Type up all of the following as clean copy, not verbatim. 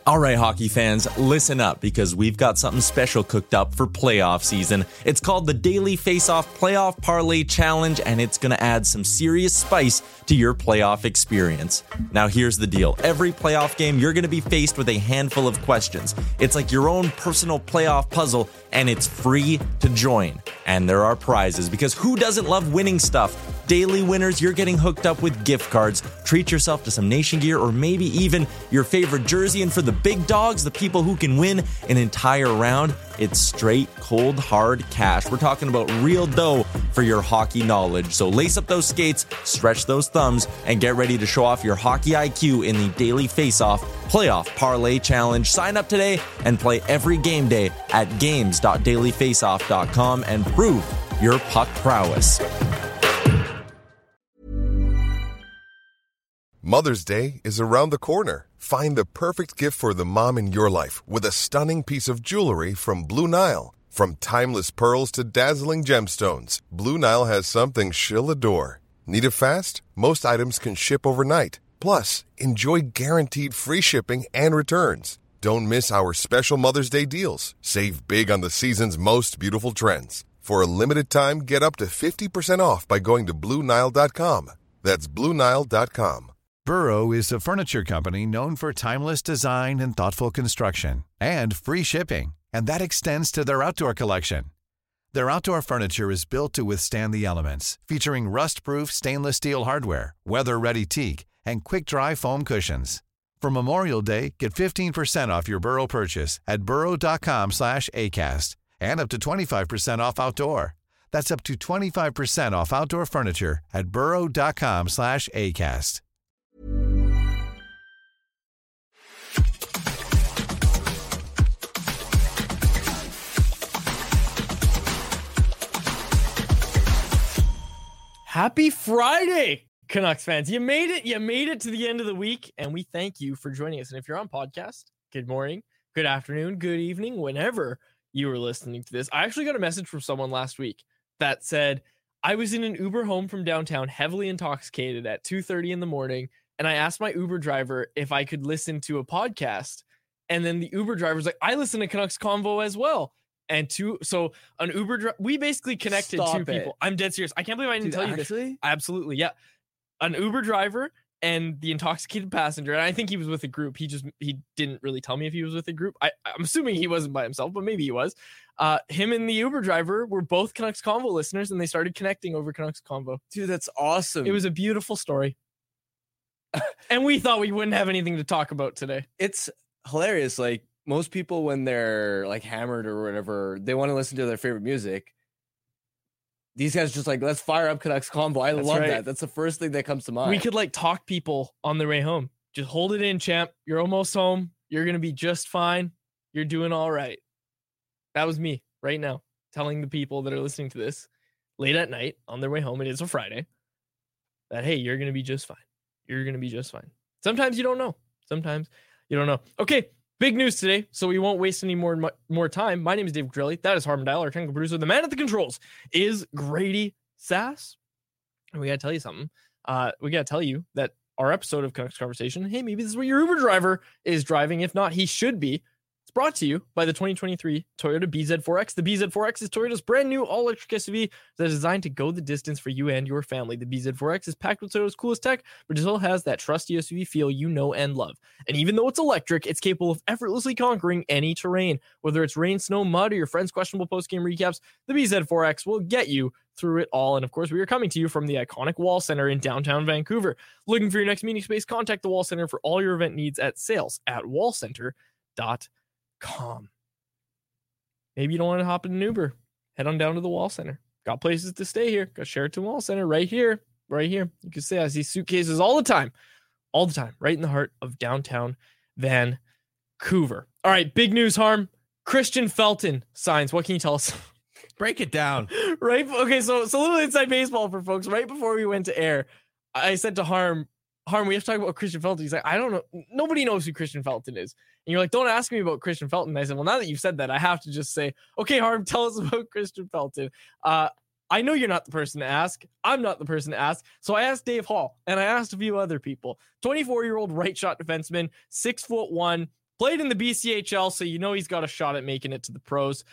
All right, hockey fans, listen up because we've got something special cooked up for playoff season. It's called the Daily Face-Off Playoff Parlay Challenge, and it's going to add some serious spice to your playoff experience. Now, here's the deal. Every playoff game, you're going to be faced with a handful of questions. It's like your own personal playoff puzzle, and it's free to join. And there are prizes, because who doesn't love winning stuff? Daily winners, you're getting hooked up with gift cards. Treat yourself to some Nation gear or maybe even your favorite jersey. And for the big dogs, the people who can win an entire round, it's straight, cold, hard cash. We're talking about real dough for your hockey knowledge. So lace up those skates, stretch those thumbs, and get ready to show off your hockey IQ in the Daily Face-Off Playoff Parlay Challenge. Sign up today and play every game day at games.dailyfaceoff.com and prove your puck prowess. Mother's Day is around the corner. Find the perfect gift for the mom in your life with a stunning piece of jewelry from Blue Nile. From timeless pearls to dazzling gemstones, Blue Nile has something she'll adore. Need it fast? Most items can ship overnight. Plus, enjoy guaranteed free shipping and returns. Don't miss our special Mother's Day deals. Save big on the season's most beautiful trends. For a limited time, get up to 50% off by going to BlueNile.com. That's BlueNile.com. Burrow is a furniture company known for timeless design and thoughtful construction, and free shipping, and that extends to their outdoor collection. Their outdoor furniture is built to withstand the elements, featuring rust-proof stainless steel hardware, weather-ready teak, and quick-dry foam cushions. For Memorial Day, get 15% off your Burrow purchase at burrow.com/ACAST, and up to 25% off outdoor. That's up to 25% off outdoor furniture at burrow.com/ACAST. Happy Friday, Canucks fans. You made it. You made it to the end of the week, and we thank you for joining us. And if you're on podcast, good morning, good afternoon, good evening, whenever you were listening to this. I actually got a message from someone last week that said, I was in an Uber home from downtown, heavily intoxicated at 2:30 in the morning, and I asked my Uber driver if I could listen to a podcast. And then the Uber driver's like, I listen to Canucks Convo as well. And so an Uber we basically connected two people. I'm dead serious. I can't believe I didn't tell you this. Absolutely, yeah. An Uber driver and the intoxicated passenger. And I think he was with a group. He didn't really tell me if he was with a group. I'm assuming he wasn't by himself, but maybe he was. Him and the Uber driver were both Canucks Convo listeners, and they started connecting over Canucks Convo. Dude, that's awesome. It was a beautiful story. And we thought we wouldn't have anything to talk about today. It's hilarious. Like, most people, when they're like hammered or whatever, they want to listen to their favorite music. These guys just like, let's fire up Canucks Convo. I love that. That's the first thing that comes to mind. We could like talk people on their way home. Just hold it in, champ. You're almost home. You're going to be just fine. You're doing all right. That was me right now, telling the people that are listening to this late at night on their way home. It is a Friday. That, hey, you're going to be just fine. You're going to be just fine. Sometimes you don't know. Sometimes you don't know. Okay. Big news today, so we won't waste any more time. My name is Dave Grelly. That is Harman Dial, our technical producer. The man at the controls is Grady Sass. And we got to tell you something. We got to tell you that our episode of Canucks Conversation, hey, maybe this is what your Uber driver is driving. If not, he should be. It's brought to you by the 2023 Toyota BZ4X. The BZ4X is Toyota's brand new all-electric SUV that is designed to go the distance for you and your family. The BZ4X is packed with Toyota's coolest tech, but it still has that trusty SUV feel you know and love. And even though it's electric, it's capable of effortlessly conquering any terrain. Whether it's rain, snow, mud, or your friends' questionable post-game recaps, the BZ4X will get you through it all. And of course, we are coming to you from the iconic Wall Center in downtown Vancouver. Looking for your next meeting space? Contact the Wall Center for all your event needs at sales@wallcenter.com. Maybe you don't want to hop in an Uber. Head on down to the Wall Center. Got places to stay here. Got Sheraton Wall Center right here. You can say I see suitcases all the time, right in the heart of downtown Vancouver. All right, big news, Harm. Christian Felton signs. What can you tell us? Break it down. Right. Okay. So a little inside baseball for folks. Right before we went to air, I said to Harm, we have to talk about Christian Felton. He's like, I don't know. Nobody knows who Christian Felton is. And you're like, don't ask me about Christian Felton. And I said, well, now that you've said that, I have to just say, okay, Harm, tell us about Christian Felton. I know you're not the person to ask. I'm not the person to ask. So I asked Dave Hall, and I asked a few other people. 24-year-old right shot defenseman, 6'1", played in the BCHL, so he's got a shot at making it to the pros.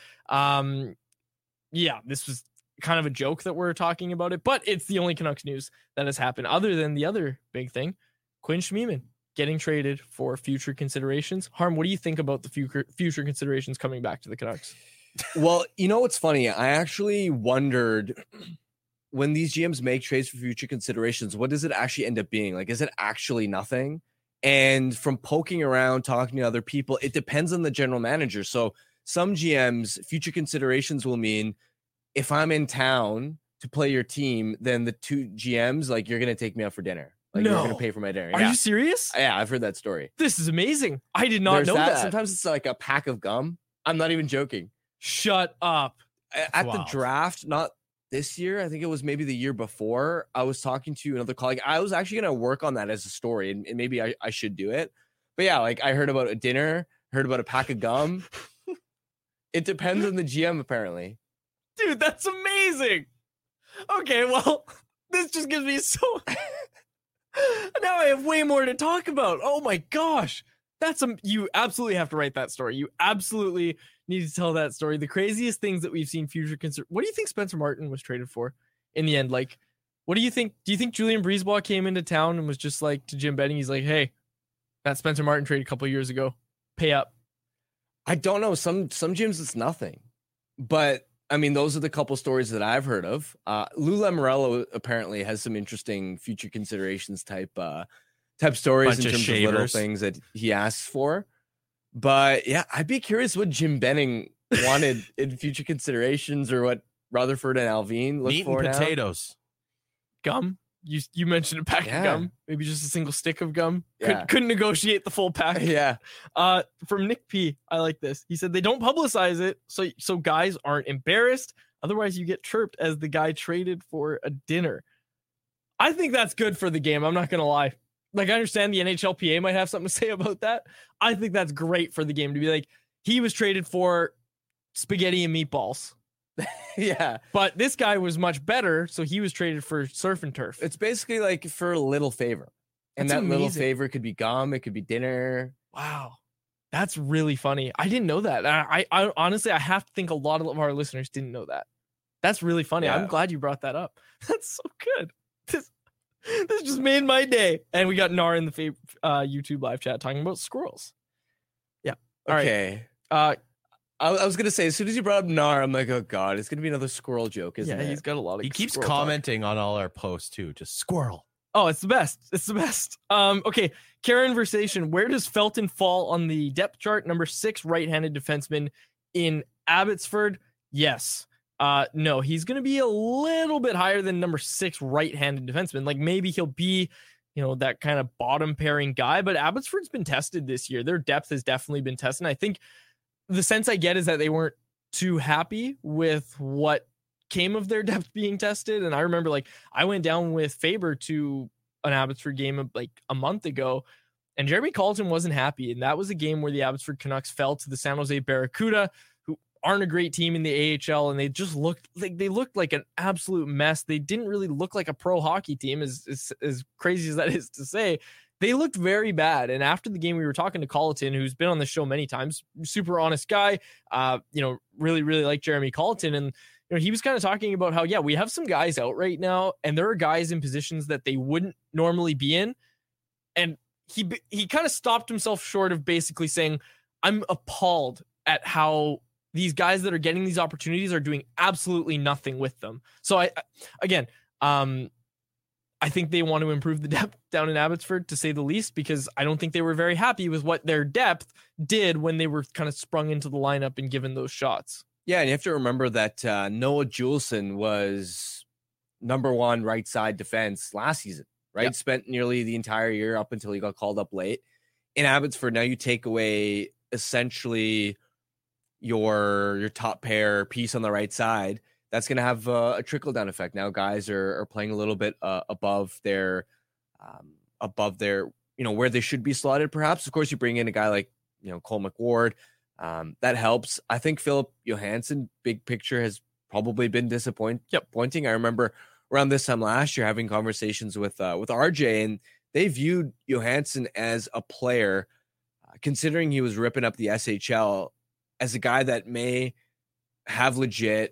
Yeah, this was kind of a joke that we're talking about it, but it's the only Canucks news that has happened other than the other big thing, Quinn Schmiemann getting traded for future considerations. Harm, what do you think about the future considerations coming back to the Canucks? Well, what's funny? I actually wondered, when these GMs make trades for future considerations, what does it actually end up being? Like, is it actually nothing? And from poking around, talking to other people, it depends on the general manager. So some GMs, future considerations will mean, if I'm in town to play your team, then the two GMs, like, you're going to take me out for dinner. Like, you're going to pay for my dinner. Are you serious? Yeah, I've heard that story. This is amazing. I did not know that. Sometimes it's like a pack of gum. I'm not even joking. Shut up. At the draft, not this year, I think it was maybe the year before, I was talking to another colleague. I was actually going to work on that as a story, and maybe I should do it. But yeah, like, I heard about a dinner, heard about a pack of gum. It depends on the GM, apparently. Dude, that's amazing. Okay, well, this just gives me so... Now I have way more to talk about. Oh my gosh. You absolutely have to write that story. You absolutely need to tell that story. The craziest things that we've seen future What do you think Spencer Martin was traded for in the end? Like, what do you think? Do you think Julian Brisebois came into town and was just like, to Jim Benning, he's like, hey, that Spencer Martin trade a couple of years ago, pay up? I don't know. Some gyms it's nothing. But I mean, those are the couple stories that I've heard of. Lou Lamoriello apparently has some interesting future considerations type stories in terms of little things that he asks for. But yeah, I'd be curious what Jim Benning wanted in future considerations, or what Rutherford and Alvin look for now. Potatoes. Gum. You mentioned a pack of gum, maybe just a single stick of gum. Couldn't negotiate the full pack. Yeah. From Nick P, I like this. He said they don't publicize it so guys aren't embarrassed. Otherwise, you get chirped as the guy traded for a dinner. I think that's good for the game. I'm not gonna lie. Like, I understand the NHLPA might have something to say about that. I think that's great for the game to be like, he was traded for spaghetti and meatballs. Yeah, but this guy was much better, so he was traded for surf and turf. It's basically like for a little favor, and that little favor could be gum, it could be dinner. Wow, that's really funny. I didn't know that. I honestly, I have to think a lot of our listeners didn't know that. That's really funny. Yeah. I'm glad you brought that up. That's so good. This just made my day. And we got Nar in the YouTube live chat talking about squirrels. Yeah. All okay. Right. I was going to say, as soon as you brought up Nar, I'm like, oh God, it's going to be another squirrel joke, isn't it? Yeah, he's got a lot of He keeps commenting on all our posts, too. Just squirrel. Oh, it's the best. It's the best. Okay, Karen Versation, where does Felton fall on the depth chart? Number 6 right-handed defenseman in Abbotsford? Yes. No, he's going to be a little bit higher than number 6 right-handed defenseman. Like, maybe he'll be, that kind of bottom pairing guy, but Abbotsford's been tested this year. Their depth has definitely been tested. And I think the sense I get is that they weren't too happy with what came of their depth being tested. And I remember, like, I went down with Faber to an Abbotsford game like a month ago, and Jeremy Colleton wasn't happy. And that was a game where the Abbotsford Canucks fell to the San Jose Barracuda, who aren't a great team in the AHL. And they just looked like an absolute mess. They didn't really look like a pro hockey team, as crazy as that is to say. They looked very bad. And after the game, we were talking to Colleton, who's been on the show many times, super honest guy, really, really like Jeremy Colleton. And, he was kind of talking about how, we have some guys out right now, and there are guys in positions that they wouldn't normally be in. And he kind of stopped himself short of basically saying, I'm appalled at how these guys that are getting these opportunities are doing absolutely nothing with them. So I think they want to improve the depth down in Abbotsford, to say the least, because I don't think they were very happy with what their depth did when they were kind of sprung into the lineup and given those shots. Yeah, and you have to remember that Noah Juleson was number 1 right side defense last season, right? Yep. Spent nearly the entire year up until he got called up late. In Abbotsford, now you take away essentially your top pair piece on the right side. That's going to have a trickle-down effect. Now guys are playing a little bit above their, where they should be slotted, perhaps. Of course, you bring in a guy like, Cole McWard. That helps. I think Philip Johansson, big picture, has probably been disappointing. I remember around this time last year having conversations with RJ, and they viewed Johansson as a player considering he was ripping up the SHL as a guy that may have legit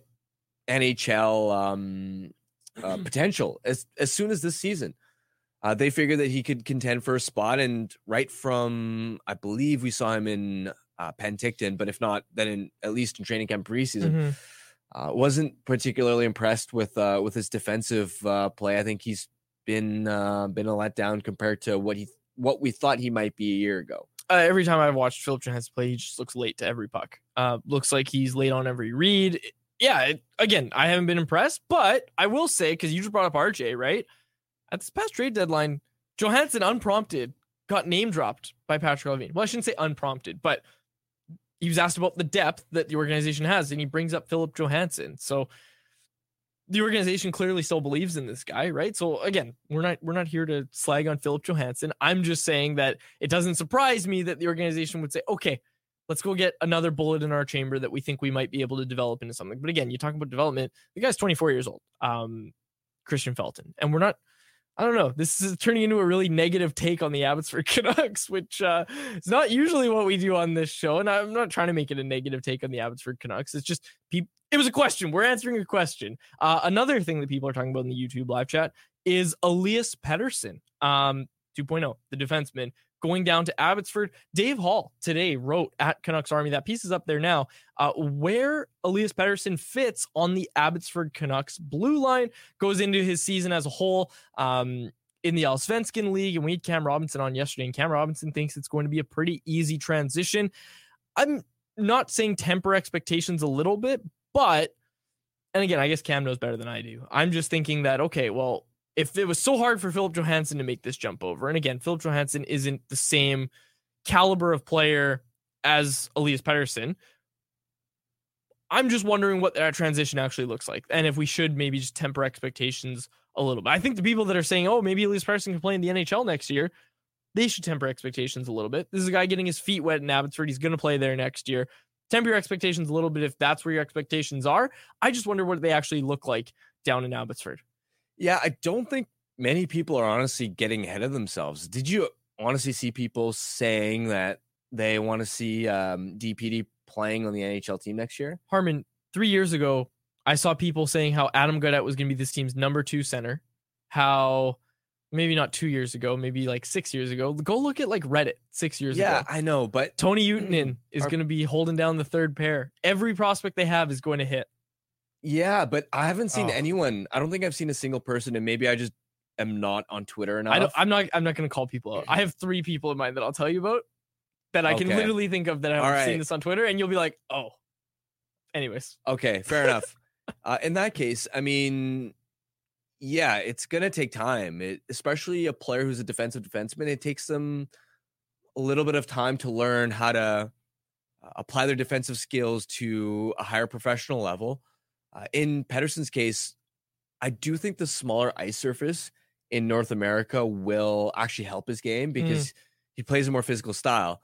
NHL potential as soon as this season. They figured that he could contend for a spot, and right from, I believe we saw him in Penticton, but if not, then at least in training camp preseason, wasn't particularly impressed with his defensive play. I think he's been a letdown compared to what we thought he might be a year ago. Every time I've watched Philip Johansson play, he just looks late to every puck. Looks like he's late on every read. Yeah, again, I haven't been impressed, but I will say, because you just brought up RJ, right? At this past trade deadline, Johansson, unprompted, got name dropped by Patrick Levine. Well, I shouldn't say unprompted, but he was asked about the depth that the organization has, and he brings up Philip Johansson. So the organization clearly still believes in this guy, right? So again, we're not here to slag on Philip Johansson. I'm just saying that it doesn't surprise me that the organization would say, okay, let's go get another bullet in our chamber that we think we might be able to develop into something. But again, you talk about development. The guy's 24 years old, Christian Felton, and we're not. I don't know. This is turning into a really negative take on the Abbotsford Canucks, which is not usually what we do on this show. And I'm not trying to make it a negative take on the Abbotsford Canucks. It's just it was a question. We're answering a question. Another thing that people are talking about in the YouTube live chat is Elias Pettersson, 2.0, the defenseman, going down to Abbotsford. Dave Hall today wrote at Canucks Army, that piece is up there now, where Elias Pettersson fits on the Abbotsford Canucks blue line, goes into his season as a whole in the Allsvenskan League. And we had Cam Robinson on yesterday, and Cam Robinson thinks it's going to be a pretty easy transition. I'm not saying temper expectations a little bit, but, and again, I guess Cam knows better than I do. I'm just thinking that, okay, well, if it was so hard for Philip Johansson to make this jump over, and again, Philip Johansson isn't the same caliber of player as Elias Pettersson, I'm just wondering what that transition actually looks like, and if we should maybe just temper expectations a little bit. I think the people that are saying, oh, maybe Elias Pettersson can play in the NHL next year, they should temper expectations a little bit. This is a guy getting his feet wet in Abbotsford. He's going to play there next year. Temper your expectations a little bit if that's where your expectations are. I just wonder what they actually look like down in Abbotsford. Yeah, I don't think many people are honestly getting ahead of themselves. Did you honestly see people saying that they want to see DPD playing on the NHL team next year? Harman, 3 years ago, I saw people saying how Adam Gaudette was going to be this team's number 2 center. How maybe not 2 years ago, maybe like 6 years ago. Go look at like Reddit 6 years ago. Yeah, I know, but Tony Utonen is going to be holding down the third pair. Every prospect they have is going to hit. Yeah, but I haven't seen anyone. I don't think I've seen a single person, and maybe I just am not on Twitter enough. I'm not going to call people out. I have 3 people in mind that I'll tell you about that I can literally think of that I've seen this on Twitter, and you'll be like, oh. Anyways. Okay, fair enough. In that case, I mean, yeah, it's going to take time, especially a player who's a defensive defenseman. It takes them a little bit of time to learn how to apply their defensive skills to a higher professional level. In Pettersson's case, I do think the smaller ice surface in North America will actually help his game because he plays a more physical style.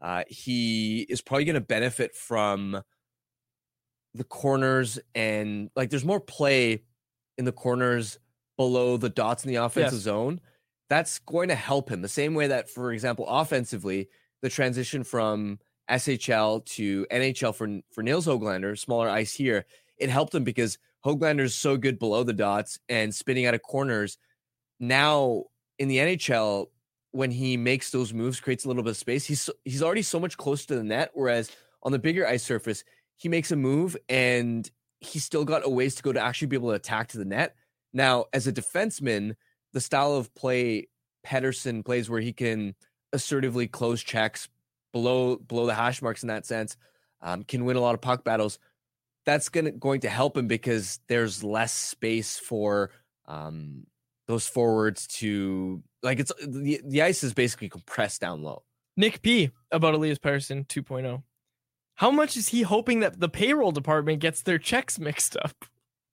He is probably going to benefit from the corners, and like there's more play in the corners below the dots in the offensive zone. That's going to help him the same way that, for example, offensively, the transition from SHL to NHL for Nils Höglander, smaller ice here, it helped him because Höglander's so good below the dots and spinning out of corners. Now in the NHL, when he makes those moves, creates a little bit of space, he's already so much closer to the net, whereas on the bigger ice surface, he makes a move and he's still got a ways to go to actually be able to attack to the net. Now, as a defenseman, the style of play Pettersson plays where he can assertively close checks below the hash marks in that sense, can win a lot of puck battles. That's going to help him because there's less space for those forwards to, like, it's the ice is basically compressed down low. Nick P about Elias Pettersson 2.0. How much is he hoping that the payroll department gets their checks mixed up?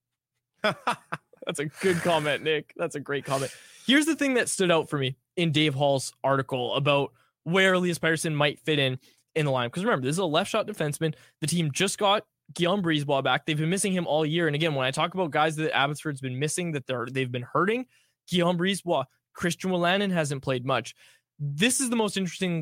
That's a good comment, Nick. That's a great comment. Here's the thing that stood out for me in Dave Hall's article about where Elias Pettersson might fit in the line. Because remember, this is a left shot defenseman. The team just got Guillaume Brisebois back. They've been missing him all year. And again, when I talk about guys that Abbotsford's been missing, that they've been hurting, Guillaume Brisebois, Christian Wolanin hasn't played much. This is the most interesting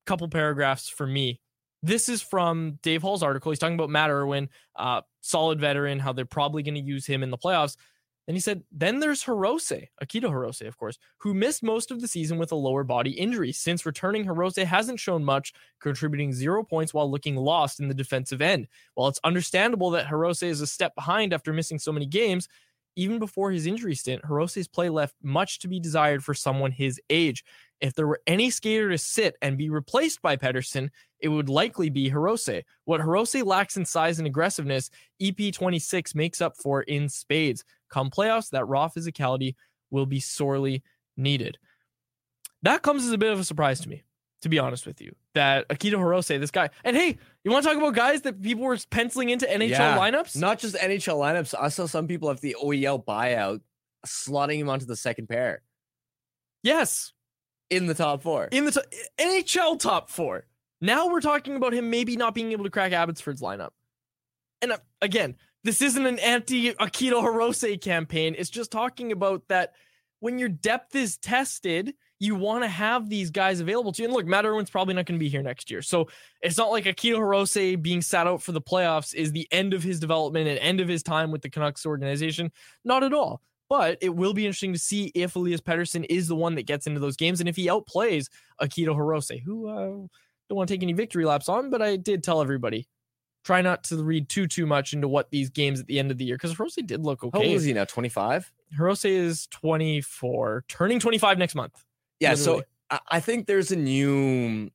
couple paragraphs for me. This is from Dave Hall's article. He's talking about Matt Irwin, solid veteran, how they're probably going to use him in the playoffs. And he said, then there's Hirose, Akito Hirose, of course, who missed most of the season with a lower body injury. Since returning, Hirose hasn't shown much, contributing 0 points while looking lost in the defensive end. While it's understandable that Hirose is a step behind after missing so many games, even before his injury stint, Hirose's play left much to be desired for someone his age. If there were any skater to sit and be replaced by Pettersson, it would likely be Hirose. What Hirose lacks in size and aggressiveness, EP26 makes up for in spades. Come playoffs, that raw physicality will be sorely needed. That comes as a bit of a surprise to me, to be honest with you, that Akito Hirose, this guy, and hey, you want to talk about guys that people were penciling into NHL lineups? Not just NHL lineups. I saw some people have the OEL buyout slotting him onto the second pair. Yes. In the top four. In the NHL top four. Now we're talking about him maybe not being able to crack Abbotsford's lineup. And again, this isn't an anti-Akito Hirose campaign. It's just talking about that when your depth is tested, you want to have these guys available to you. And look, Matt Irwin's probably not going to be here next year. So it's not like Akito Hirose being sat out for the playoffs is the end of his development and end of his time with the Canucks organization. Not at all. But it will be interesting to see if Elias Pettersson is the one that gets into those games and if he outplays Akito Hirose, who don't want to take any victory laps on, but I did tell everybody, try not to read too much into what these games at the end of the year, because Hirose did look okay. How old is he now, 25? Hirose is 24, turning 25 next month. Yeah, literally. So I think there's a new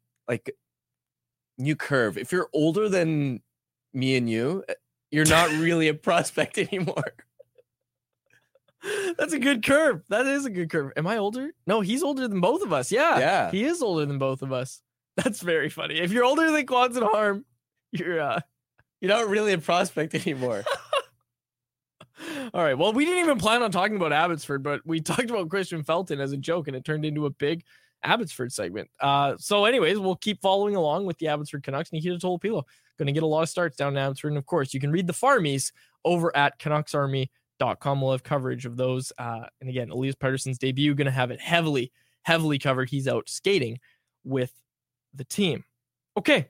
curve. If you're older than me and you, you're not really a prospect anymore. That's a good curve. That is a good curve. Am I older? No, he's older than both of us. Yeah. He is older than both of us. That's very funny. If you're older than Quanson Harm, you're not really a prospect anymore. All right. Well, we didn't even plan on talking about Abbotsford, but we talked about Christian Felton as a joke, and it turned into a big Abbotsford segment. So anyways, we'll keep following along with the Abbotsford Canucks. Nikita Tolopilo going to get a lot of starts down in Abbotsford. And of course, you can read the Farmies over at CanucksArmy.com. We'll have coverage of those. And again, Elias Pettersson's debut, going to have it heavily covered. He's out skating with the team. Okay.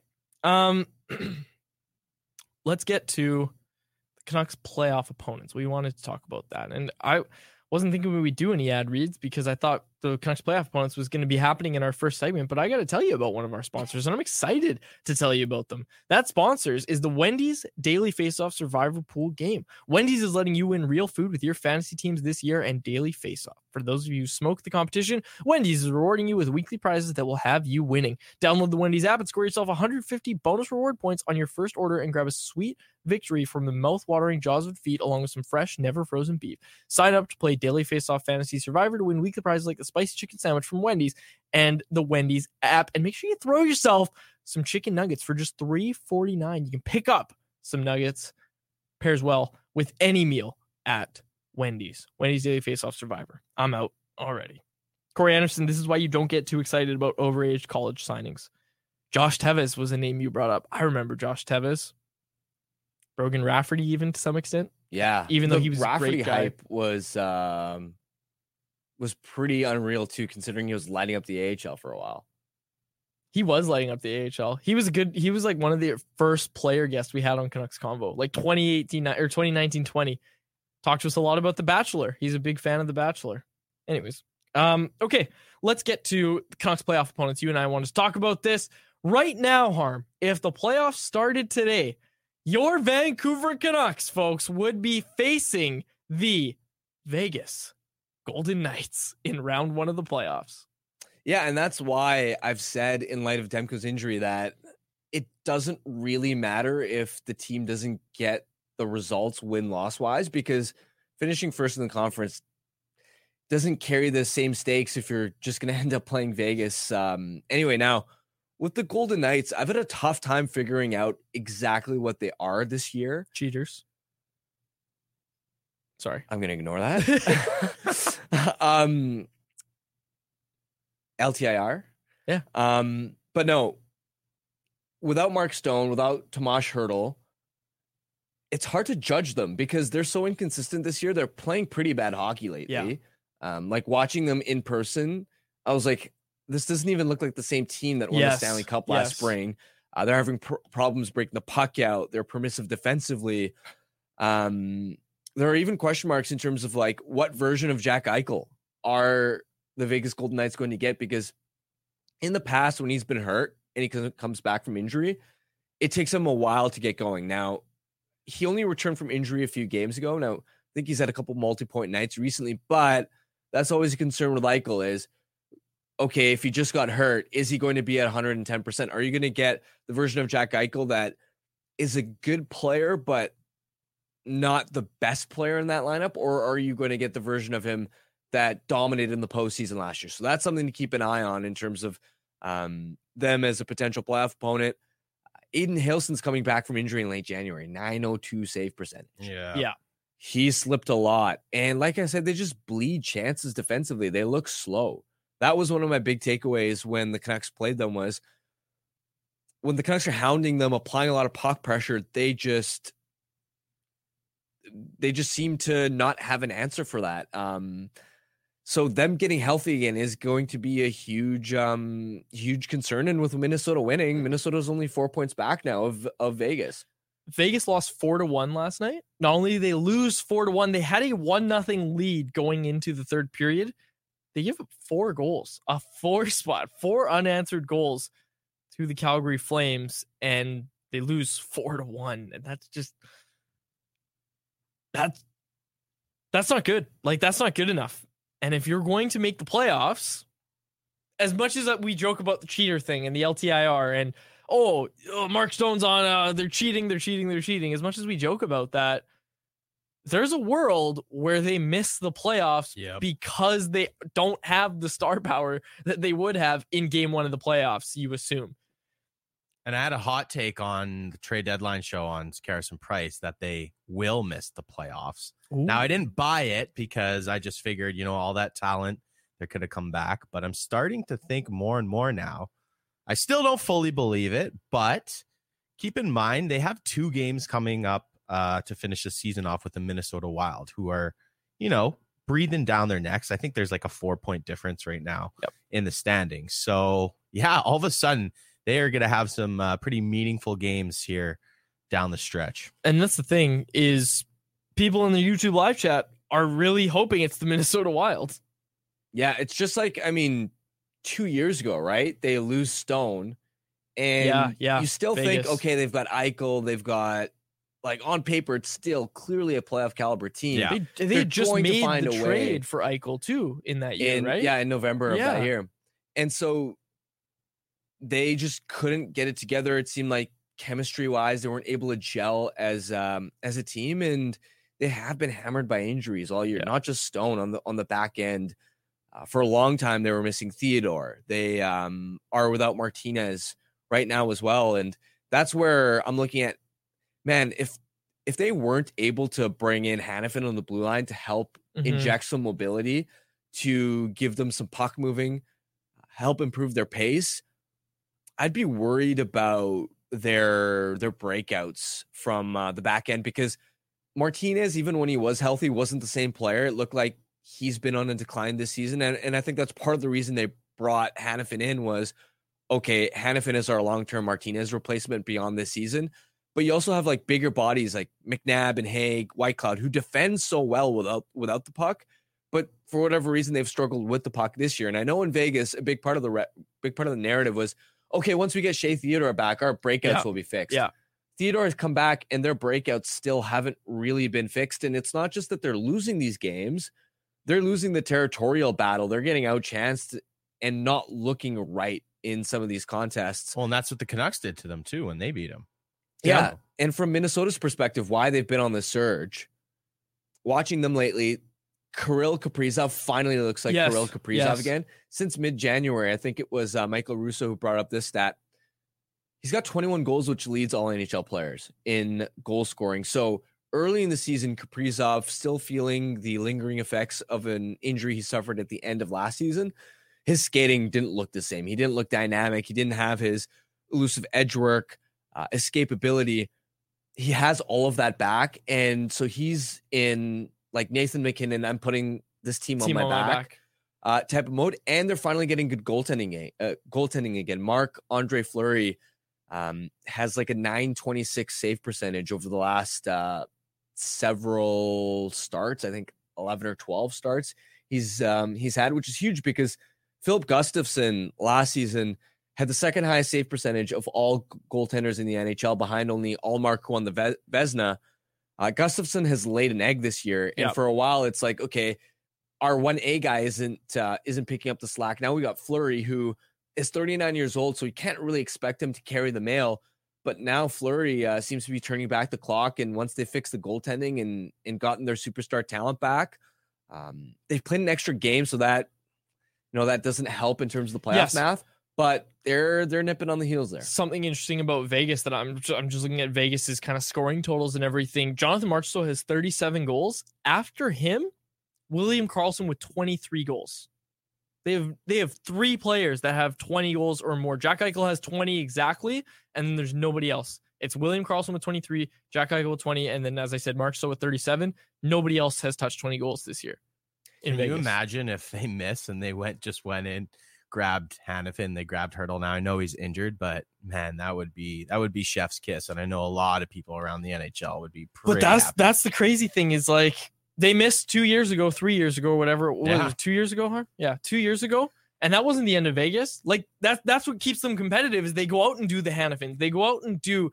Let's get to the Canucks playoff opponents. We wanted to talk about that. And I wasn't thinking we would do any ad reads because I thought the Canucks playoff opponents was going to be happening in our first segment, but I got to tell you about one of our sponsors, and I'm excited to tell you about them. That sponsors is the Wendy's Daily Faceoff Survivor Pool game. Wendy's is letting you win real food with your fantasy teams this year and Daily Faceoff. For those of you who smoke the competition, Wendy's is rewarding you with weekly prizes that will have you winning. Download the Wendy's app and score yourself 150 bonus reward points on your first order and grab a sweet victory from the mouth-watering jaws of defeat along with some fresh, never frozen beef. Sign up to play Daily Faceoff Fantasy Survivor to win weekly prizes like the spicy chicken sandwich from Wendy's and the Wendy's app. And make sure you throw yourself some chicken nuggets for just $3.49. You can pick up some nuggets. Pairs well with any meal at Wendy's. Wendy's Daily Faceoff Survivor. I'm out already. Corey Anderson, this is why you don't get too excited about overage college signings. Josh Teves was a name you brought up. I remember Josh Teves. Brogan Rafferty, even to some extent. Yeah. Even though he was Rafferty a great guy. hype was pretty unreal too, considering he was lighting up the AHL for a while. He was lighting up the AHL. He was like one of the first player guests we had on Canucks Convo, like 2018 or 2019-20. Talked to us a lot about The Bachelor. He's a big fan of The Bachelor. Anyways, okay, let's get to the Canucks playoff opponents. You and I want to talk about this right now, Harm. If the playoffs started today, your Vancouver Canucks, folks, would be facing the Vegas Golden Knights in round one of the playoffs. Yeah, and that's why I've said in light of Demko's injury that it doesn't really matter if the team doesn't get the results win-loss wise, because finishing first in the conference doesn't carry the same stakes if you're just going to end up playing Vegas. Anyway, now with the Golden Knights, I've had a tough time figuring out exactly what they are this year. Cheaters. Sorry. I'm going to ignore that. LTIR. Yeah. But no, without Mark Stone, without Tomas Hertl, it's hard to judge them because they're so inconsistent this year. They're playing pretty bad hockey lately. Yeah. Like watching them in person, I was like, this doesn't even look like the same team that won the Stanley Cup last spring. They're having problems breaking the puck out. They're permissive defensively. There are even question marks in terms of like what version of Jack Eichel are the Vegas Golden Knights going to get, because in the past when he's been hurt and he comes back from injury, it takes him a while to get going. Now, he only returned from injury a few games ago. Now, I think he's had a couple multi-point nights recently, but that's always a concern with Eichel is, okay, if he just got hurt, is he going to be at 110%? Are you going to get the version of Jack Eichel that is a good player, but not the best player in that lineup? Or are you going to get the version of him that dominated in the postseason last year? So that's something to keep an eye on in terms of them as a potential playoff opponent. Aiden Hilson's coming back from injury in late January, 902 save percentage. Yeah. He slipped a lot. And like I said, they just bleed chances defensively. They look slow. That was one of my big takeaways when the Canucks played them, was when the Canucks are hounding them, applying a lot of puck pressure, they just seem to not have an answer for that. So them getting healthy again is going to be a huge concern. And with Minnesota winning, Minnesota's only 4 points back now of Vegas. Vegas lost 4-1 last night. Not only did they lose 4-1, they had a 1-0 lead going into the third period. They give up 4 goals, a 4 unanswered goals to the Calgary Flames, and they lose 4-1. And that's just that's not good. Like, that's not good enough. And if you're going to make the playoffs, as much as we joke about the cheater thing and the LTIR and Mark Stone's on, they're cheating. As much as we joke about that, there's a world where they miss the playoffs because they don't have the star power that they would have in game 1 of the playoffs, you assume. And I had a hot take on the trade deadline show on Carson Price that they will miss the playoffs. Ooh. Now, I didn't buy it because I just figured, all that talent, they could have come back. But I'm starting to think more and more now. I still don't fully believe it, but keep in mind they have 2 games coming up to finish the season off with the Minnesota Wild, who are, breathing down their necks. I think there's like a 4-point difference right now in the standings. So, yeah, all of a sudden, they are going to have some pretty meaningful games here down the stretch. And that's the thing, is people in the YouTube live chat are really hoping it's the Minnesota Wild. Yeah, it's just like, 2 years ago, right? They lose Stone. And you still Vegas. Think, okay, they've got Eichel, they've got, like, on paper, it's still clearly a playoff caliber team. Yeah. They just made the trade for Eichel, too, in that year, right? Yeah, in November of that year. And so they just couldn't get it together. It seemed like chemistry-wise, they weren't able to gel as a team, and they have been hammered by injuries all year. Not just Stone on the back end. For a long time, they were missing Theodore. They are without Martinez right now as well, and that's where I'm looking at. Man, if they weren't able to bring in Hanifin on the blue line to help inject some mobility, to give them some puck moving, help improve their pace, I'd be worried about their breakouts from the back end, because Martinez, even when he was healthy, wasn't the same player. It looked like he's been on a decline this season. And I think that's part of the reason they brought Hanifin in was, okay, Hanifin is our long-term Martinez replacement beyond this season. But you also have like bigger bodies like McNabb and Haig, Whitecloud, who defend so well without the puck. But for whatever reason, they've struggled with the puck this year. And I know in Vegas, a big part of the narrative was, okay, once we get Shea Theodore back, our breakouts will be fixed. Yeah. Theodore has come back and their breakouts still haven't really been fixed. And it's not just that they're losing these games. They're losing the territorial battle. They're getting outchanced and not looking right in some of these contests. Well, and that's what the Canucks did to them too when they beat them. Yeah. And from Minnesota's perspective, why they've been on the surge, watching them lately, Kirill Kaprizov finally looks like Kirill Kaprizov again. Since mid-January, I think it was Michael Russo who brought up this stat. He's got 21 goals, which leads all NHL players in goal scoring. So early in the season, Kaprizov still feeling the lingering effects of an injury he suffered at the end of last season. His skating didn't look the same. He didn't look dynamic. He didn't have his elusive edge work, escapability. He has all of that back. And so he's in, like Nathan McKinnon, I'm putting this team on my back. type of mode, and they're finally getting good goaltending again. Marc-Andre Fleury has like a .926 save percentage over the last several starts. I think 11 or 12 starts he's had, which is huge because Philip Gustafsson last season had the second highest save percentage of all goaltenders in the NHL, behind only Ullmark, who won the Vezina. Gustafsson has laid an egg this year, and for a while it's like, okay, our 1A guy isn't picking up the slack. Now we got Fleury, who is 39 years old, so you can't really expect him to carry the mail. But now Fleury seems to be turning back the clock, and once they fixed the goaltending and gotten their superstar talent back, they've played an extra game, so that that doesn't help in terms of the playoff math. But they're nipping on the heels there. Something interesting about Vegas that I'm just looking at Vegas's kind of scoring totals and everything. Jonathan Marchessault has 37 goals. After him, William Karlsson with 23 goals. They have 3 players that have 20 goals or more. Jack Eichel has 20 exactly, and then there's nobody else. It's William Karlsson with 23, Jack Eichel with 20, and then, as I said, Marchessault with 37. Nobody else has touched 20 goals this year in Vegas. Can you imagine if they miss and they went in, grabbed Hanifin, they grabbed Hurdle? Now I know he's injured, but man, that would be chef's kiss, and I know a lot of people around the NHL would be pretty happy. That's the crazy thing is, like, they missed 2 years ago, 3 years ago, whatever. Was it 2 years ago, huh? Yeah, 2 years ago. And that wasn't the end of Vegas. Like, that's what keeps them competitive is they go out and do the Hanifins. They go out and do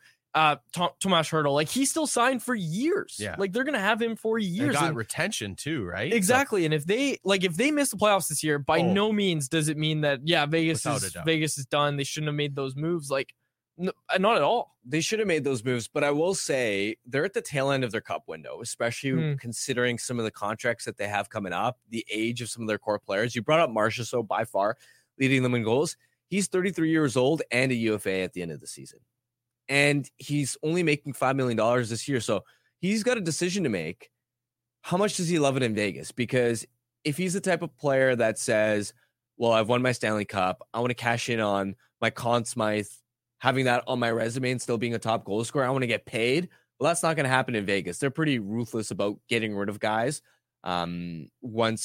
Tomas Hurdle. Like, he's still signed for years. Yeah. Like, they're going to have him for years. They got retention too, right? Exactly. So, and if they miss the playoffs this year, by no means does it mean that, Vegas is done. They shouldn't have made those moves. Like, no, not at all. They should have made those moves, but I will say they're at the tail end of their cup window, especially considering some of the contracts that they have coming up, the age of some of their core players. You brought up Marchessault, by far leading them in goals. He's 33 years old and a UFA at the end of the season, and he's only making $5 million this year. So he's got a decision to make. How much does he love it in Vegas? Because if he's the type of player that says, well, I've won my Stanley Cup, I want to cash in on my Conn Smythe, having that on my resume and still being a top goal scorer, I want to get paid. Well, that's not going to happen in Vegas. They're pretty ruthless about getting rid of guys once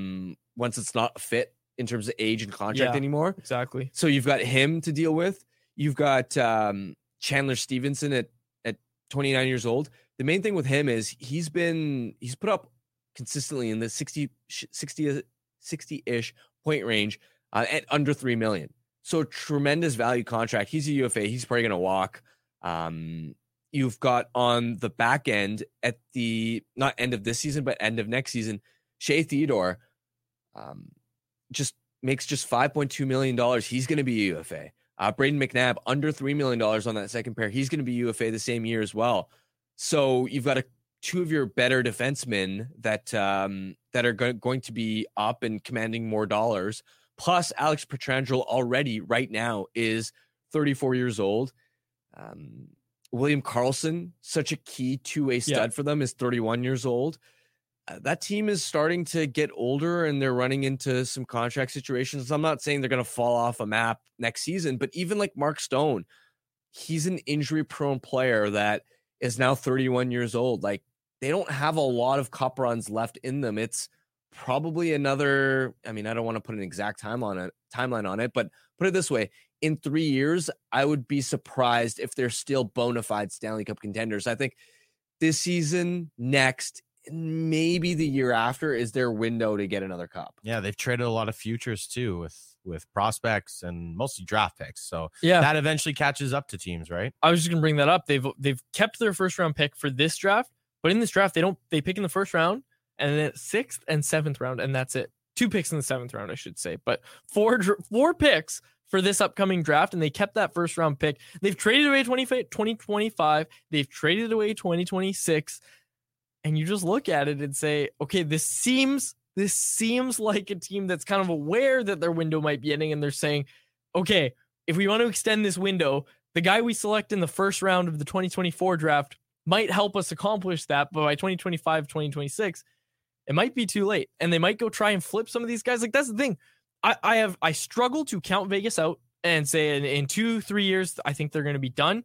it's not a fit in terms of age and contract anymore. Exactly. So you've got him to deal with. You've got Chandler Stevenson at 29 years old. The main thing with him is he's put up consistently in the 60-ish point range at under $3 million. So tremendous value contract. He's a UFA. He's probably going to walk. You've got on the back end at the, not end of this season, but end of next season, Shea Theodore just makes just $5.2 million. He's going to be a UFA. Braden McNabb under $3 million on that second pair. He's going to be UFA the same year as well. So you've got two of your better defensemen that are going to be up and commanding more dollars. Plus, Alex Pietrangelo already right now is 34 years old. William Karlsson, such a key two-way stud for them, is 31 years old. That team is starting to get older and they're running into some contract situations. I'm not saying they're going to fall off a map next season, but even like Mark Stone, he's an injury-prone player that is now 31 years old. Like, they don't have a lot of cup runs left in them. It's probably another, I mean, I don't want to put an exact timeline on it, but put it this way. In 3 years, I would be surprised if they're still bona fide Stanley Cup contenders. I think this season, next, maybe the year after is their window to get another cup. Yeah, they've traded a lot of futures too with prospects and mostly draft picks. So that eventually catches up to teams, right? I was just gonna bring that up. They've kept their first round pick for this draft, but in this draft they pick in the first round and then 6th and 7th round, and that's it. 2 picks in the 7th round, I should say, but four picks for this upcoming draft, and they kept that first round pick. They've traded away 2025. They've traded away 2026. And you just look at it and say, okay, this seems like a team that's kind of aware that their window might be ending, and they're saying, okay, if we want to extend this window, the guy we select in the first round of the 2024 draft might help us accomplish that, but by 2025, 2026, it might be too late, and they might go try and flip some of these guys. Like, that's the thing. I struggle to count Vegas out and say in 2-3 years, I think they're going to be done.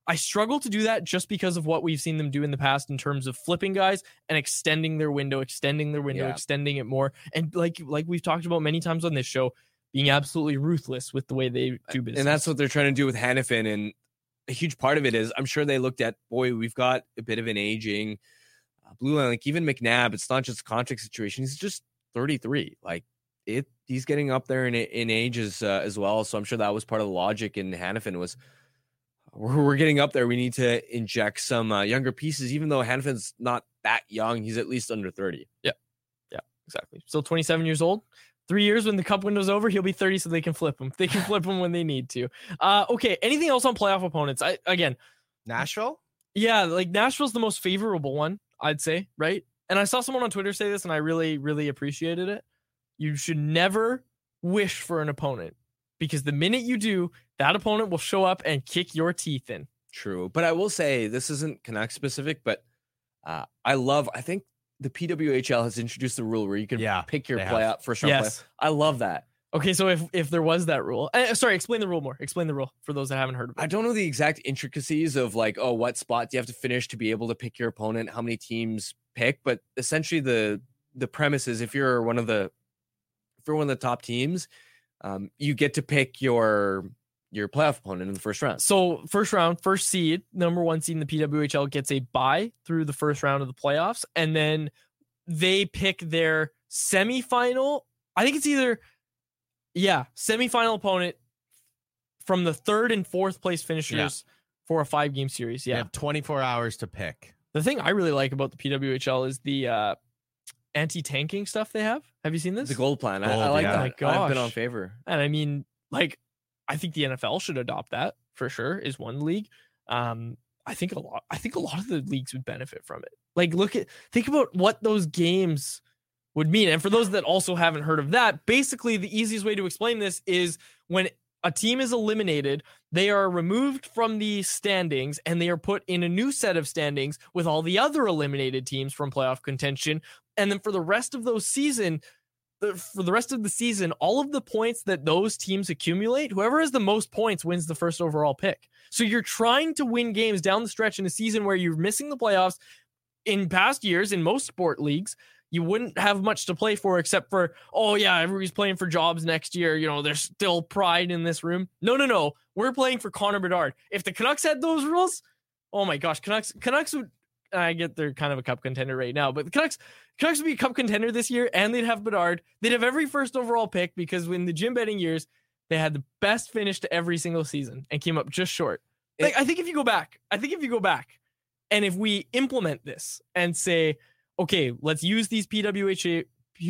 I struggle to do that just because of what we've seen them do in the past in terms of flipping guys and extending their window, extending it more. And like we've talked about many times on this show, being absolutely ruthless with the way they do business. And that's what they're trying to do with Hanifin. And a huge part of it is, I'm sure they looked at, boy, we've got a bit of an aging blue line. Like even McNabb, it's not just a contract situation. He's just 33. Like he's getting up there in age as well. So I'm sure that was part of the logic in Hanifin was, we're getting up there. We need to inject some younger pieces, even though Hanifin's not that young. He's at least under 30. Yeah, exactly. Still 27 years old. 3 years when the cup window's over, he'll be 30, so they can flip him. They can flip him when they need to. Okay, anything else on playoff opponents? Nashville? Yeah, like Nashville's the most favorable one, I'd say, right? And I saw someone on Twitter say this, and I really, really appreciated it. You should never wish for an opponent, because the minute you do, that opponent will show up and kick your teeth in. True. But I will say, this isn't Canucks specific, but I think the PWHL has introduced the rule where you can pick your first round playoff. I love that. Okay, so if there was that rule, explain the rule more. Explain the rule for those that haven't heard of it. I don't know the exact intricacies of like, what spot do you have to finish to be able to pick your opponent, how many teams pick, but essentially the premise is if you're one of the top teams, you get to pick your playoff opponent in the first round. So first round, first seed, number one seed in the PWHL gets a bye through the first round of the playoffs, and then they pick their semifinal. I think it's either, semifinal opponent from the third and fourth place finishers for a 5-game series. Yeah, you have 24 hours to pick. The thing I really like about the PWHL is the anti-tanking stuff they have. Have you seen this? The gold plan. I like that. Oh my gosh. I've been on favor. And I mean, like, I think the NFL should adopt that for sure. Is one league. I think a lot of the leagues would benefit from it. Like, think about what those games would mean. And for those that also haven't heard of that, basically the easiest way to explain this is when a team is eliminated, they are removed from the standings and they are put in a new set of standings with all the other eliminated teams from playoff contention. And then for the rest of the season, all of the points that those teams accumulate, whoever has the most points wins the first overall pick. So you're trying to win games down the stretch in a season where you're missing the playoffs. In past years, in most sport leagues, you wouldn't have much to play for except for, everybody's playing for jobs next year. You know, there's still pride in this room. No. We're playing for Connor Bedard. If the Canucks had those rules, oh my gosh, Canucks would, I get they're kind of a cup contender right now, but the Canucks would be a cup contender this year, and they'd have Bedard. They'd have every first overall pick because in the Jim Betting years, they had the best finish to every single season and came up just short. I think if you go back, and if we implement this and say, okay, let's use these PWHL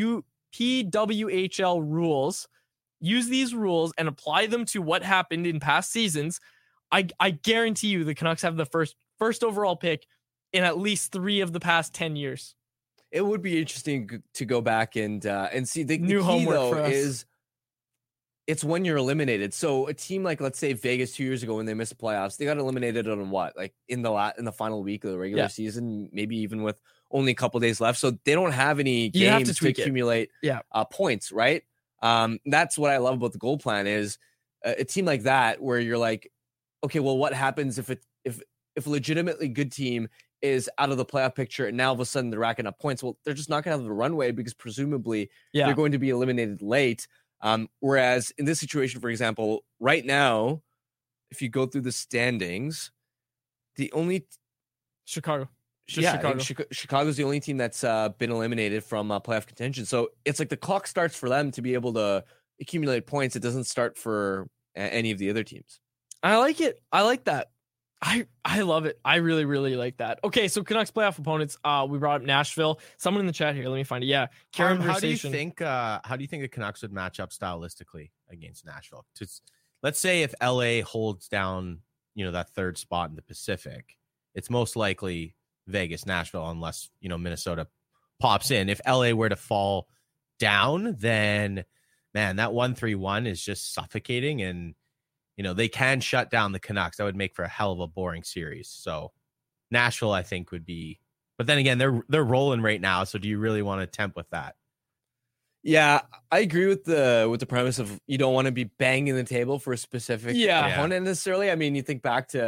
rules, use these rules and apply them to what happened in past seasons, I guarantee you the Canucks have the first overall pick in at least 3 of the past 10 years. It would be interesting to go back and see. The new key, homework though, for us is it's when you're eliminated. So a team like, let's say Vegas 2 years ago when they missed the playoffs, they got eliminated on what? Like in the final week of the regular season, maybe even with only a couple days left. So they don't have any games to accumulate points, right? That's what I love about the goal plan is a team like that where you're like, okay, well, what happens if a legitimately good team is out of the playoff picture and now all of a sudden they're racking up points? Well, they're just not going to have the runway because presumably they're going to be eliminated late. Whereas in this situation, for example, right now, if you go through the standings, the only Chicago's the only team that's been eliminated from playoff contention. So it's like the clock starts for them to be able to accumulate points. It doesn't start for any of the other teams. I like it. I like that. I love it. I really, really like that. Okay, so Canucks playoff opponents. We brought up Nashville. Someone in the chat here. Let me find it. Yeah, Karen, how do you think the Canucks would match up stylistically against Nashville? Let's say if LA holds down, that third spot in the Pacific, it's most likely Vegas, Nashville, unless Minnesota pops in. If LA were to fall down, then man, that 1-3-1 is just suffocating, and they can shut down the Canucks. That would make for a hell of a boring series. So Nashville, I think, would be, but then again, they're rolling right now. So do you really want to tempt with that? Yeah, I agree with the premise of you don't want to be banging the table for a specific opponent necessarily. I mean, you think back to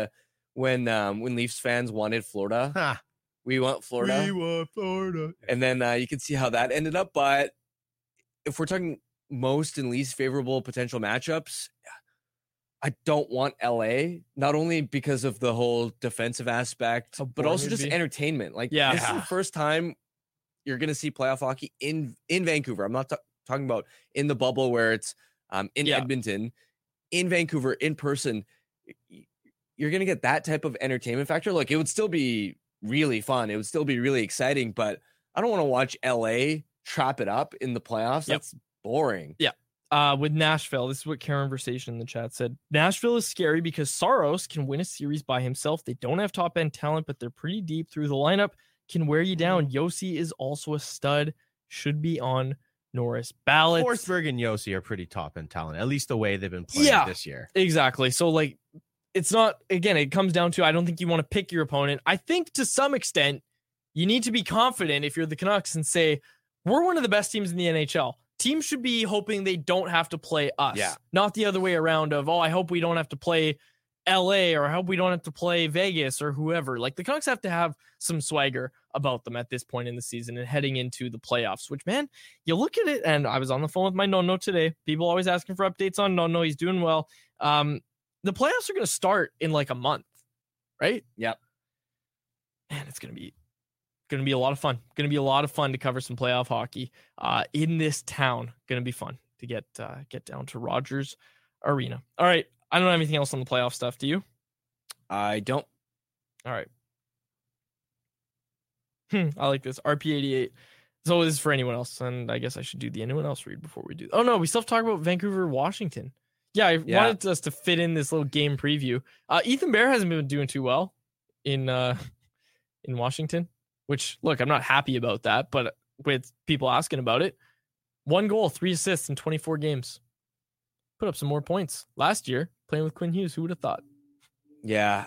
when Leafs fans wanted Florida. Huh. We want Florida. We want Florida. And then you can see how that ended up. But if we're talking most and least favorable potential matchups, I don't want LA, not only because of the whole defensive aspect, but also just entertainment. Like, this is the first time you're going to see playoff hockey in Vancouver. I'm not talking about in the bubble where it's in Edmonton. In Vancouver, in person, you're going to get that type of entertainment factor. Look, it would still be really fun. It would still be really exciting, but I don't want to watch LA trap it up in the playoffs. That's boring. Yeah. With Nashville, this is what Karen Versation in the chat said. Nashville is scary because Saros can win a series by himself. They don't have top end talent, but they're pretty deep through the lineup. Can wear you down. Yossi is also a stud. Should be on Norris ballots. Forsberg and Yossi are pretty top end talent, at least the way they've been playing this year. Exactly. So like, it's not, again, it comes down to, I don't think you want to pick your opponent. I think to some extent, you need to be confident if you're the Canucks and say, we're one of the best teams in the NHL. Teams should be hoping they don't have to play us. Yeah. Not the other way around of, I hope we don't have to play LA, or I hope we don't have to play Vegas or whoever. Like, the Canucks have to have some swagger about them at this point in the season and heading into the playoffs, which, man, you look at it, and I was on the phone with my Nono today. People always asking for updates on Nono. He's doing well. The playoffs are going to start in like a month, right? Yep. Man, it's going to be a lot of fun. Going to be a lot of fun to cover some playoff hockey in this town. Going to be fun to get down to Rogers Arena. All right. I don't have anything else on the playoff stuff. Do you? I don't. All right. I like this. RP88. So this is for anyone else, and I guess I should do the anyone else read before we do. Oh no, we still have to talk about Vancouver, Washington. Yeah, I wanted us to fit in this little game preview. Ethan Bear hasn't been doing too well in Washington, which, look, I'm not happy about that, but with people asking about it, 1 goal, 3 assists in 24 games. Put up some more points last year playing with Quinn Hughes. Who would have thought? Yeah,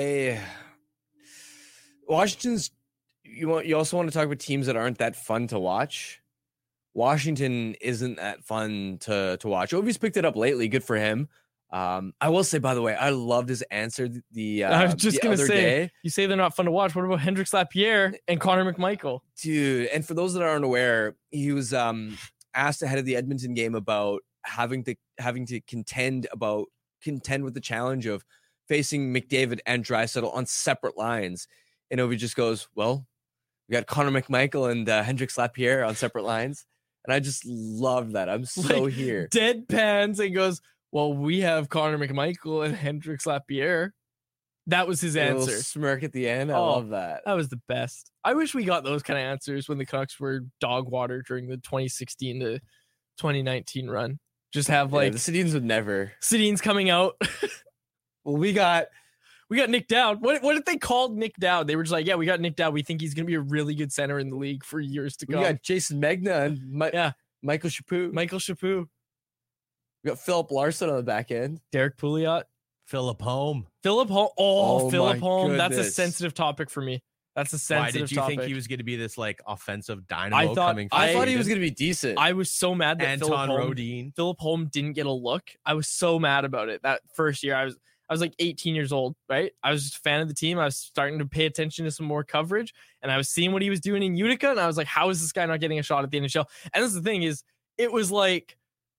Washington's. You also want to talk about teams that aren't that fun to watch. Washington isn't that fun to watch. Ovi's picked it up lately. Good for him. I will say, by the way, I loved his answer. I was just going to say, you say they're not fun to watch. What about Hendrix Lapierre and Connor McMichael? Dude, and for those that aren't aware, he was asked ahead of the Edmonton game about having to contend with the challenge of facing McDavid and Draisaitl on separate lines. And Ovi just goes, well, we got Connor McMichael and Hendrix Lapierre on separate lines. And I just love that. I'm so here. Deadpans and goes, well, we have Connor McMichael and Hendrix Lapierre. That was his answer. Smirk at the end. I love that. That was the best. I wish we got those kind of answers when the Canucks were dog water during the 2016 to 2019 run. Just have the Sedins would never. Sedin's coming out. Well, we got Nick Dowd. What if they called Nick Dowd? They were just like, yeah, we got Nick Dowd. We think he's going to be a really good center in the league for years to come. We got Jason Megna and Michael Chaput. We got Philip Larson on the back end. Derek Pouliot. Philip Home. Philip Home. That's a sensitive topic for me. That's a sensitive topic. Why did you think he was going to be this like offensive dynamo? I thought he was going to be decent. I was so mad that Anton Rodin. Philip Home didn't get a look. I was so mad about it. That first year, I was like 18 years old, right? I was just a fan of the team. I was starting to pay attention to some more coverage, and I was seeing what he was doing in Utica, and I was like, how is this guy not getting a shot at the NHL? And that's the thing is, it was like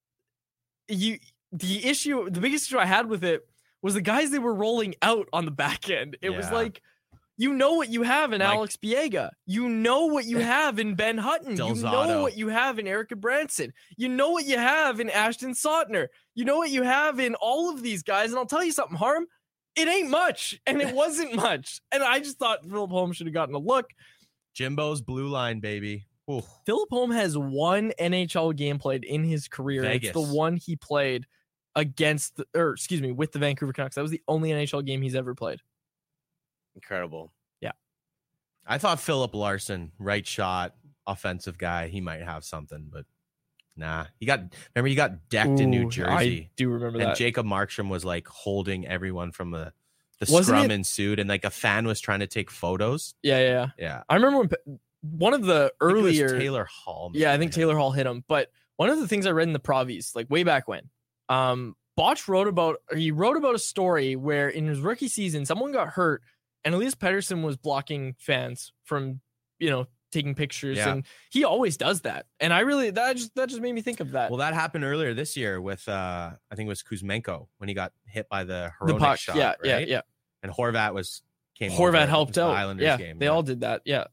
the biggest issue I had with it was the guys they were rolling out on the back end. It was like, you know what you have in Alex Biega. You know what you have in Ben Hutton. You know what you have in Erica Branson. You know what you have in Ashton Sautner. You know what you have in all of these guys. And I'll tell you something, Harm, it ain't much. And it wasn't much. And I just thought Philip Holm should have gotten a look. Jimbo's blue line, baby. Ooh. Philip Holm has 1 NHL game played in his career. Vegas. It's the one he played with the Vancouver Canucks. That was the only NHL game he's ever played. Incredible. Yeah. I thought Philip Larson, right shot, offensive guy, he might have something, but nah. He got decked in New Jersey. I do remember that. And Jacob Markstrom was like holding everyone from the scrum ensued, and like a fan was trying to take photos. Yeah. I remember when one of the earlier Taylor Hall. I think Taylor Hall hit him. But one of the things I read in the Provies, like way back when, Botch wrote about a story where in his rookie season, someone got hurt and Elias Pettersson was blocking fans from, taking pictures. Yeah. And he always does that. And that just made me think of that. Well, that happened earlier this year with, I think it was Kuzmenko when he got hit by the the Hronek puck. shot. Yeah. Right? Yeah. And Horvat came Horvat over helped with the out. Islanders Yeah. game. They all did that. Yeah.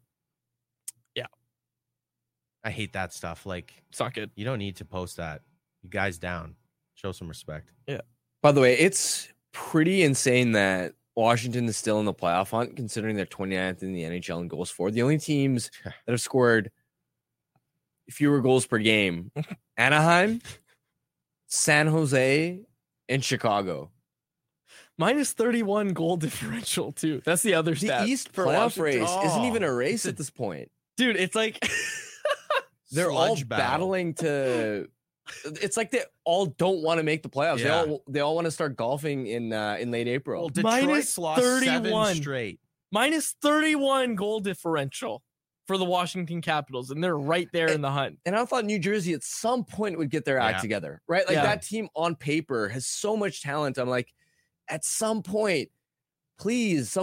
I hate that stuff. Like, It's not good. you don't need to post that. You guys down. Show some respect. By the way, it's pretty insane that Washington is still in the playoff hunt, considering they're 29th in the NHL in goals for. The only teams that have scored fewer goals per game: Anaheim, San Jose, and Chicago. Minus 31 goal differential too. That's the other The stat East for playoff Washington. race isn't Oh, even a race at this point. Dude, it's like They're all Sludge battle. battling to. It's like they all don't want to make the playoffs. Yeah. They all want to start golfing in late April. Well, Detroit's Minus lost 31. 7 straight. minus 31 goal differential for the Washington Capitals, and they're right there in the hunt. And I thought New Jersey at some point would get their act Yeah. together, right? Like Yeah. that team on paper has so much talent. I'm like, at some point, please,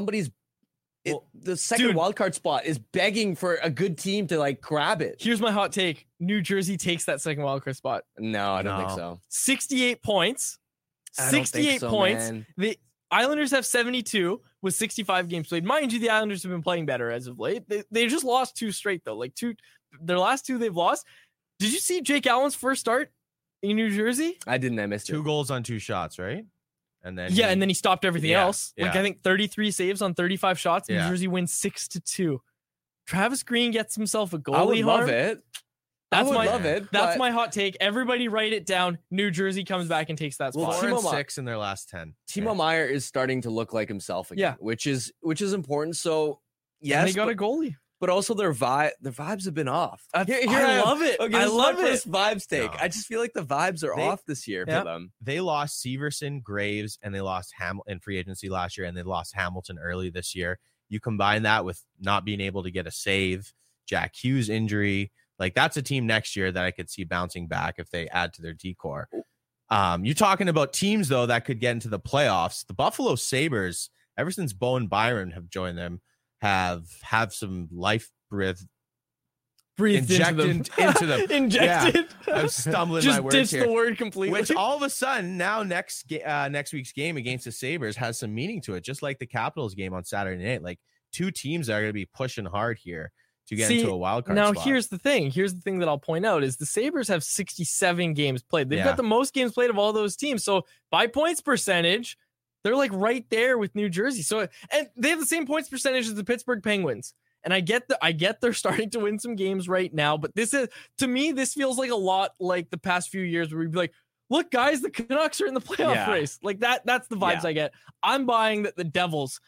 the second dude. wild card spot is begging for a good team to like grab it. Here's my hot take: New Jersey takes that second wildcard spot. No, I don't think No. so. 68 points. I don't think 68 so, points. man. The Islanders have 72 with 65 games played. Mind you, the Islanders have been playing better as of late. They just lost 2 straight though. Their last 2 they've lost. Did you see Jake Allen's first start in New Jersey? I didn't. I missed 2 it. goals on 2 shots, right? And then And then he stopped everything Yeah, else. Like yeah. I think 33 saves on 35 shots. New Yeah. Jersey wins 6-2. Travis Green gets himself a goalie. I would love harm. it. That's I would my love it. That's but my hot take. Everybody write it down. New Jersey comes back and takes that Well, spot. 4 and Timo Ma- 6 in their last 10. Timo Meyer is starting to look like himself again, Yeah. which is important. So And yes, they got but, a goalie. but also their vibes have been off. I am. love it. Okay, I this is love my it. first vibes take. No. I just feel like the vibes are They- off this year Yeah. for them. They lost Severson, Graves, and they lost Hamilton in free agency last year, and they lost Hamilton early this year. You combine that with not being able to get a save, Jack Hughes injury, like that's a team next year that I could see bouncing back if they add to their decor. You're talking about teams though that could get into the playoffs. The Buffalo Sabres, ever since Bowen Byron have joined them, have some life breath Breathed injected into them. Injected. I'm stumbling Just my words ditched here. the word completely. Which all of a sudden now next week's game against the Sabres has some meaning to it, just like the Capitals game on Saturday night. Like 2 teams that are going to be pushing hard here to get into a wild card now spot. here's the thing that I'll point out is the Sabres have 67 games played. They've Yeah. got the most games played of all those teams. So by points percentage, they're like right there with New Jersey. So and they have the same points percentage as the Pittsburgh Penguins. And I get they're starting to win some games right now, but this feels like a lot like the past few years where we'd be like, look, guys, the Canucks are in the playoff Yeah. race. Like that's the vibes Yeah. I get. I'm buying that the Devils,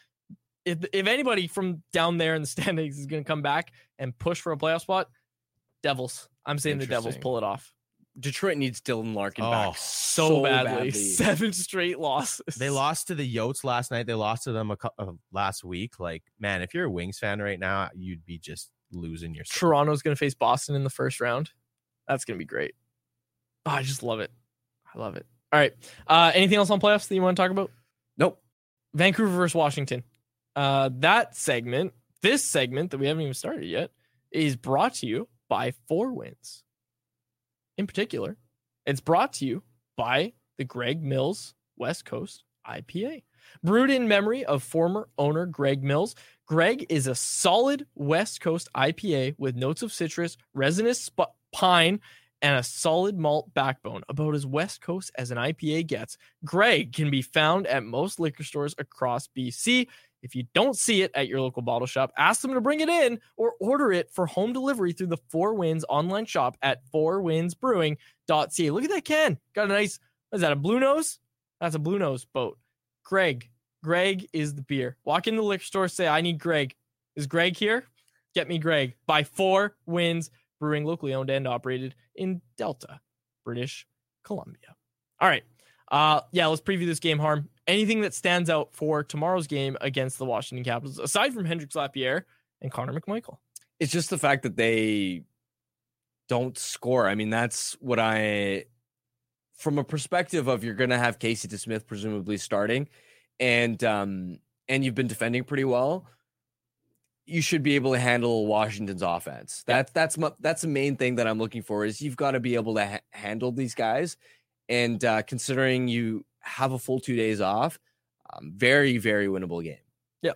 if anybody from down there in the standings is going to come back and push for a playoff spot, Devils. I'm saying the Devils Interesting. pull it off Detroit needs Dylan Larkin Oh, back so badly. 7 straight losses. They lost to the Yotes last night. They lost to them last week. Like, man, if you're a Wings fan right now, you'd be just losing your soul. Toronto's going to face Boston in the first round. That's going to be great. Oh, I just love it. I love it. All right. Anything else on playoffs that you want to talk about? Nope. Vancouver versus Washington. This segment that we haven't even started yet, is brought to you by 4 Winds. In particular, it's brought to you by the Greg Mills West Coast IPA. Brewed in memory of former owner Greg Mills, Greg is a solid West Coast IPA with notes of citrus, resinous pine, and a solid malt backbone, about as West Coast as an IPA gets. Greg can be found at most liquor stores across BC. If you don't see it at your local bottle shop, ask them to bring it in or order it for home delivery through the 4 Winds online shop at 4windsbrewing.ca. Look at that can. Got a nice, what is that, a Blue Nose? That's a Blue Nose boat. Greg is the beer. Walk in the liquor store, say, I need Greg. Is Greg here? Get me Greg. By 4 Winds Brewing, locally owned and operated in Delta, British Columbia. All right. Let's preview this game, Harm. Anything that stands out for tomorrow's game against the Washington Capitals, aside from Hendrix Lapierre and Connor McMichael? It's just the fact that they don't score. I mean, that's what I from a perspective of you're going to have Casey DeSmith presumably starting, and you've been defending pretty well, you should be able to handle Washington's offense. That's the main thing that I'm looking for, is you've got to be able to handle these guys. And considering you have a full 2 days off, very, very winnable game. Yep.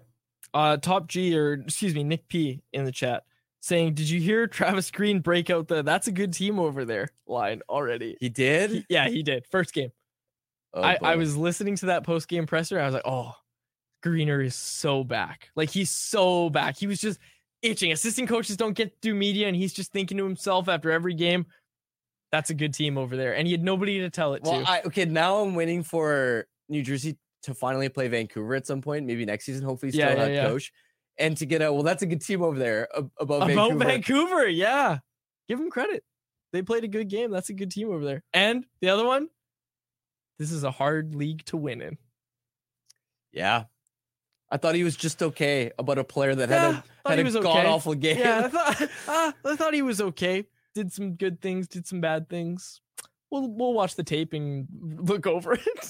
Nick P in the chat saying, did you hear Travis Green break out that's a good team over there line already? He did? He did. First game. Oh, I was listening to that post-game presser. I was like, oh, Greener is so back. Like, he's so back. He was just itching. Assistant coaches don't get to do media, and he's just thinking to himself after every game, that's a good team over there. And he had nobody to tell it to. Now I'm waiting for New Jersey to finally play Vancouver at some point, maybe next season. Hopefully still have coach. And to get that's a good team over there above Vancouver. Yeah. Give them credit. They played a good game. That's a good team over there. And the other one, this is a hard league to win in. Yeah. I thought he was just okay about a player that had a god-awful game. Yeah, I thought he was okay. Did some good things, did some bad things. We'll watch the tape and look over it.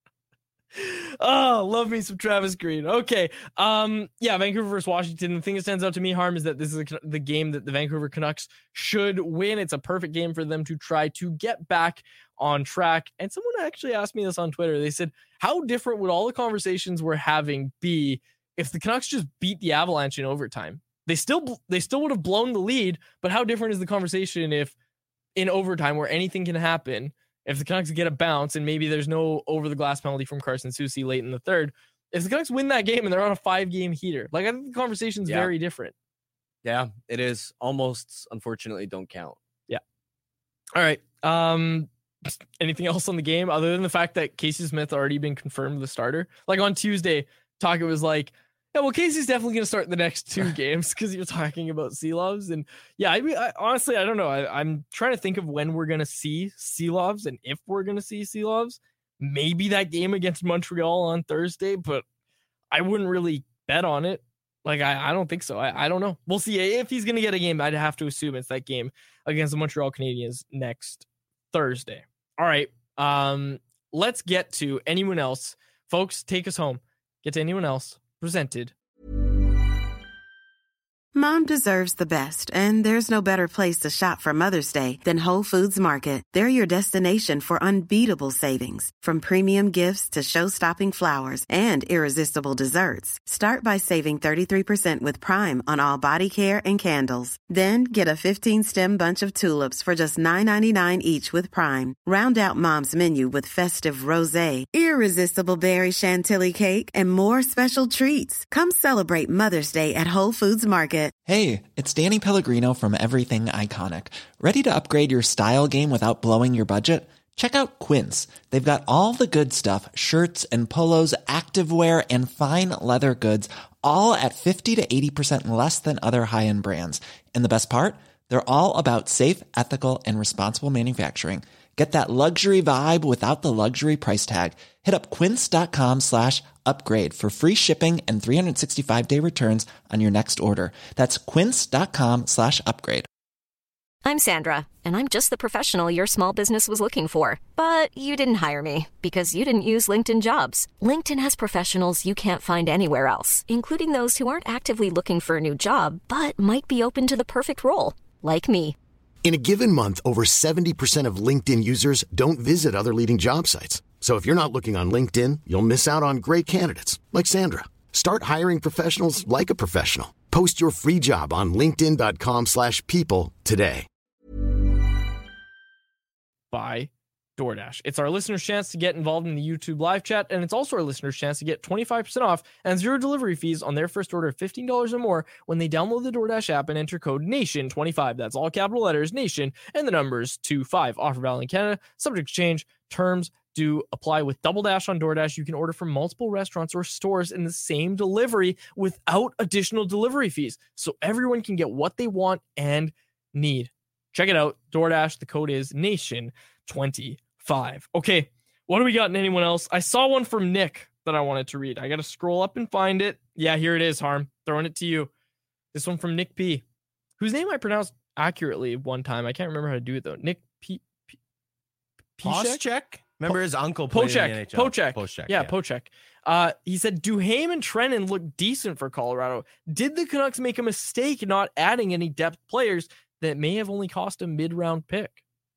Oh, love me some Travis Green. Okay. Vancouver versus Washington. The thing that stands out to me, Harm, is that this is the game that the Vancouver Canucks should win. It's a perfect game for them to try to get back on track. And someone actually asked me this on Twitter. They said, how different would all the conversations we're having be if the Canucks just beat the Avalanche in overtime? They still would have blown the lead, but how different is the conversation if in overtime, where anything can happen, if the Canucks get a bounce and maybe there's no over the glass penalty from Carson Soucy late in the third, if the Canucks win that game and they're on a 5-game heater, like, I think the conversation's very different. Yeah, it is. Almost, unfortunately, don't count. Yeah. All right. Anything else on the game other than the fact that Casey Smith already been confirmed the starter? Like, on Tuesday, Talkett was like, yeah, well, Casey's definitely going to start the next 2 games because you're talking about Seelovs. And yeah, I honestly, I don't know. I'm trying to think of when we're going to see Seelovs and if we're going to see Seelovs. Maybe that game against Montreal on Thursday, but I wouldn't really bet on it. Like, I don't think so. I don't know. We'll see. If he's going to get a game, I'd have to assume it's that game against the Montreal Canadiens next Thursday. All right. Let's get to anyone else. Folks, take us home. Get to anyone else. Presented. Mom deserves the best, and there's no better place to shop for Mother's Day than Whole Foods Market. They're your destination for unbeatable savings, from premium gifts to show-stopping flowers and irresistible desserts. Start by saving 33% with Prime on all body care and candles. Then get a 15-stem bunch of tulips for just $9.99 each with Prime. Round out Mom's menu with festive rosé, irresistible berry chantilly cake, and more special treats. Come celebrate Mother's Day at Whole Foods Market. Hey, it's Danny Pellegrino from Everything Iconic. Ready to upgrade your style game without blowing your budget? Check out Quince. They've got all the good stuff, shirts and polos, activewear, and fine leather goods, all at 50 to 80% less than other high-end brands. And the best part? They're all about safe, ethical, and responsible manufacturing. Get that luxury vibe without the luxury price tag. Hit up quince.com/upgrade for free shipping and 365-day returns on your next order. That's quince.com/upgrade. I'm Sandra, and I'm just the professional your small business was looking for. But you didn't hire me because you didn't use LinkedIn Jobs. LinkedIn has professionals you can't find anywhere else, including those who aren't actively looking for a new job, but might be open to the perfect role, like me. In a given month, over 70% of LinkedIn users don't visit other leading job sites. So if you're not looking on LinkedIn, you'll miss out on great candidates like Sandra. Start hiring professionals like a professional. Post your free job on linkedin.com/people today. By DoorDash. It's our listeners' chance to get involved in the YouTube live chat, and it's also our listeners' chance to get 25% off and 0 delivery fees on their first order of $15 or more when they download the DoorDash app and enter code NATION25. That's all capital letters, NATION, and the numbers 25. Offer valid in Canada. Subject to change. Terms do apply with Double Dash on DoorDash. You can order from multiple restaurants or stores in the same delivery without additional delivery fees, so everyone can get what they want and need. Check it out. DoorDash. The code is NATION25. Okay, what do we got in anyone else? I saw one from Nick that I wanted to read. I got to scroll up and find it. Yeah, here it is, Harm. Throwing it to you. This one from Nick P, whose name I pronounced accurately one time. I can't remember how to do it, though. Nick P. Poschek? Remember his uncle played in the NHL. Poschek. Yeah, Poschek. He said Duhaime and Trenin look decent for Colorado. Did the Canucks make a mistake not adding any depth players that may have only cost a mid-round pick?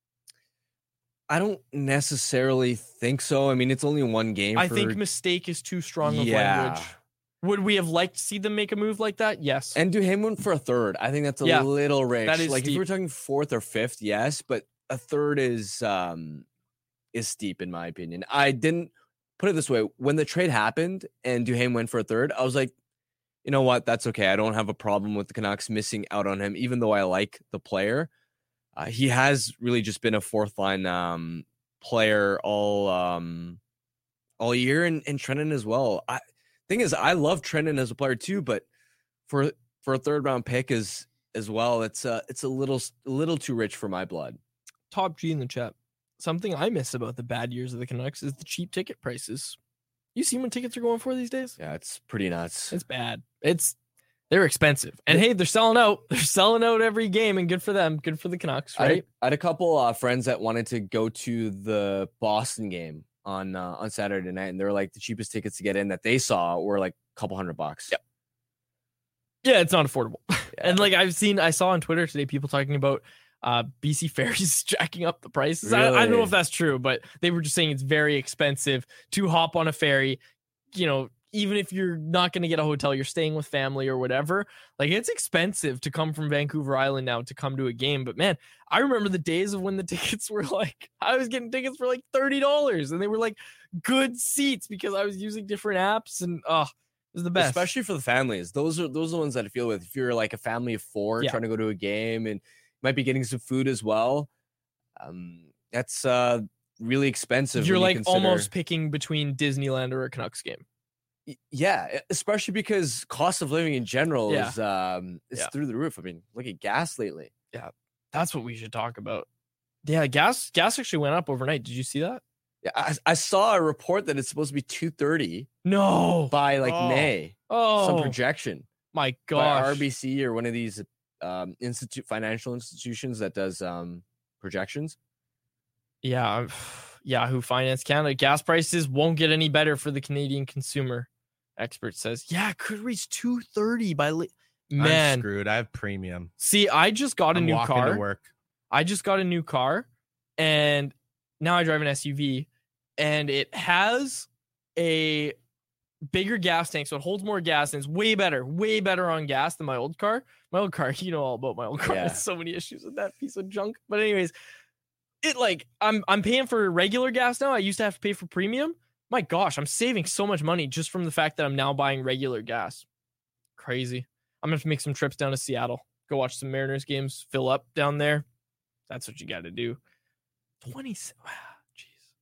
I don't necessarily think so. I mean, it's only one game. I think mistake is too strong of language. Would we have liked to see them make a move like that? Yes. And Duhaime went for a third. I think that's a little rich. That is like steep. If we're talking fourth or fifth, yes, but a third is steep in my opinion. I didn't put it this way. When the trade happened and Duhaime went for a third, I was like, you know what? That's okay. I don't have a problem with the Canucks missing out on him, even though I like the player. He has really just been a fourth line player all year, and Trenin as well. Thing is, I love Trenin as a player too, but for a third round pick as well, it's a little too rich for my blood. Top G in the chat. Something I miss about the bad years of the Canucks is the cheap ticket prices. You see what tickets are going for these days? Yeah, it's pretty nuts. It's bad. They're expensive. And hey, they're selling out. They're selling out every game, and good for them. Good for the Canucks, right? I had a couple friends that wanted to go to the Boston game on Saturday night, and they were like, the cheapest tickets to get in that they saw were like a couple $100. Yep. Yeah, it's not affordable. Yeah. And like I saw on Twitter today people talking about BC Ferries jacking up the prices. Really? I don't know if that's true, but they were just saying it's very expensive to hop on a ferry. You know, even if you're not going to get a hotel, you're staying with family or whatever. Like, it's expensive to come from Vancouver Island now to come to a game. But man, I remember the days of when the tickets were like, I was getting tickets for like $30 and they were like good seats because I was using different apps, and it was the best. Especially for the families. Those are the ones that I feel with. If you're like a family of four trying to go to a game and might be getting some food as well, that's really expensive. You're like almost picking between Disneyland or a Canucks game. Yeah, especially because cost of living in general is through the roof. I mean, look at gas lately. Yeah, that's what we should talk about. Yeah, gas actually went up overnight. Did you see that? Yeah, I saw a report that it's supposed to be $2.30. No, by like May. Oh, some projection. My gosh, by RBC or one of these financial institutions that does projections. Yeah, Yahoo Finance Canada. Gas prices won't get any better for the Canadian consumer. Expert says, yeah, it could reach $2.30 by man. I'm screwed. I have premium. See, I just got a new car. To work. I just got a new car, and now I drive an SUV, and it has a bigger gas tank, so it holds more gas, and it's way better on gas than my old car. My old car, you know all about my old car. There's so many issues with that piece of junk. But anyways, it like I'm paying for regular gas now. I used to have to pay for premium. My gosh, I'm saving so much money just from the fact that I'm now buying regular gas. Crazy. I'm gonna have to make some trips down to Seattle, go watch some Mariners games, fill up down there. That's what you got to do. 20. Wow, jeez.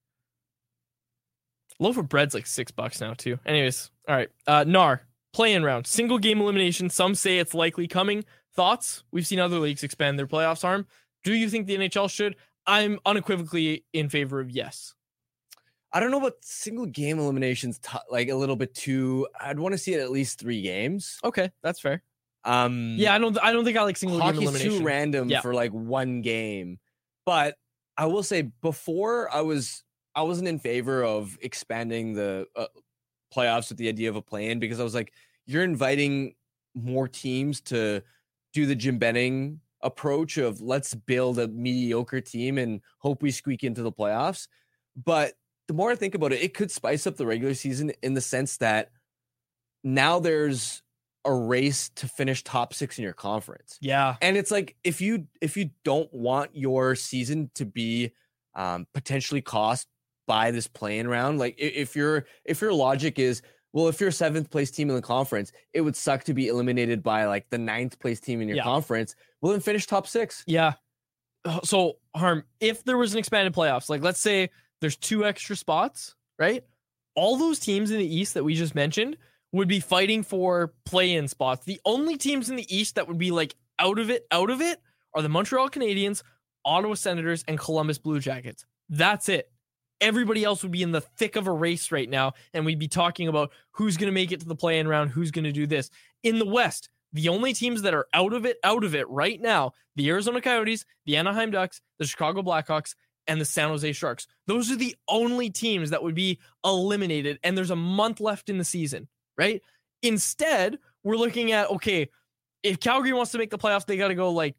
Loaf of bread's like $6 now too. Anyways, all right. NAR play-in round, single game elimination. Some say it's likely coming. Thoughts? We've seen other leagues expand their playoffs arm. Do you think the NHL should? I'm unequivocally in favor of yes. I don't know about single game eliminations, like a little bit too. I'd want to see it at least 3 games. Okay, that's fair. Yeah, I don't think I like single game elimination. Hockey's too random for like one game. But I will say before I wasn't in favor of expanding the playoffs with the idea of a play-in, because I was like, you're inviting more teams to do the Jim Benning approach of let's build a mediocre team and hope we squeak into the playoffs. But the more I think about it, it could spice up the regular season in the sense that now there's a race to finish top 6 in your conference. Yeah. And it's like, if you don't want your season to be potentially cost by this play-in round, like if your logic is, well, if you're a 7th place team in the conference, it would suck to be eliminated by like the 9th place team in your conference. Well, then finish top 6. Yeah. So Harm, if there was an expanded playoffs, like let's say there's 2 extra spots, right? All those teams in the East that we just mentioned would be fighting for play-in spots. The only teams in the East that would be like out of it are the Montreal Canadiens, Ottawa Senators, and Columbus Blue Jackets. That's it. Everybody else would be in the thick of a race right now, and we'd be talking about who's going to make it to the play-in round, who's going to do this. In the West, the only teams that are out of it right now, the Arizona Coyotes, the Anaheim Ducks, the Chicago Blackhawks, and the San Jose Sharks. Those are the only teams that would be eliminated, and there's a month left in the season, right? Instead, we're looking at, okay, if Calgary wants to make the playoffs, they got to go like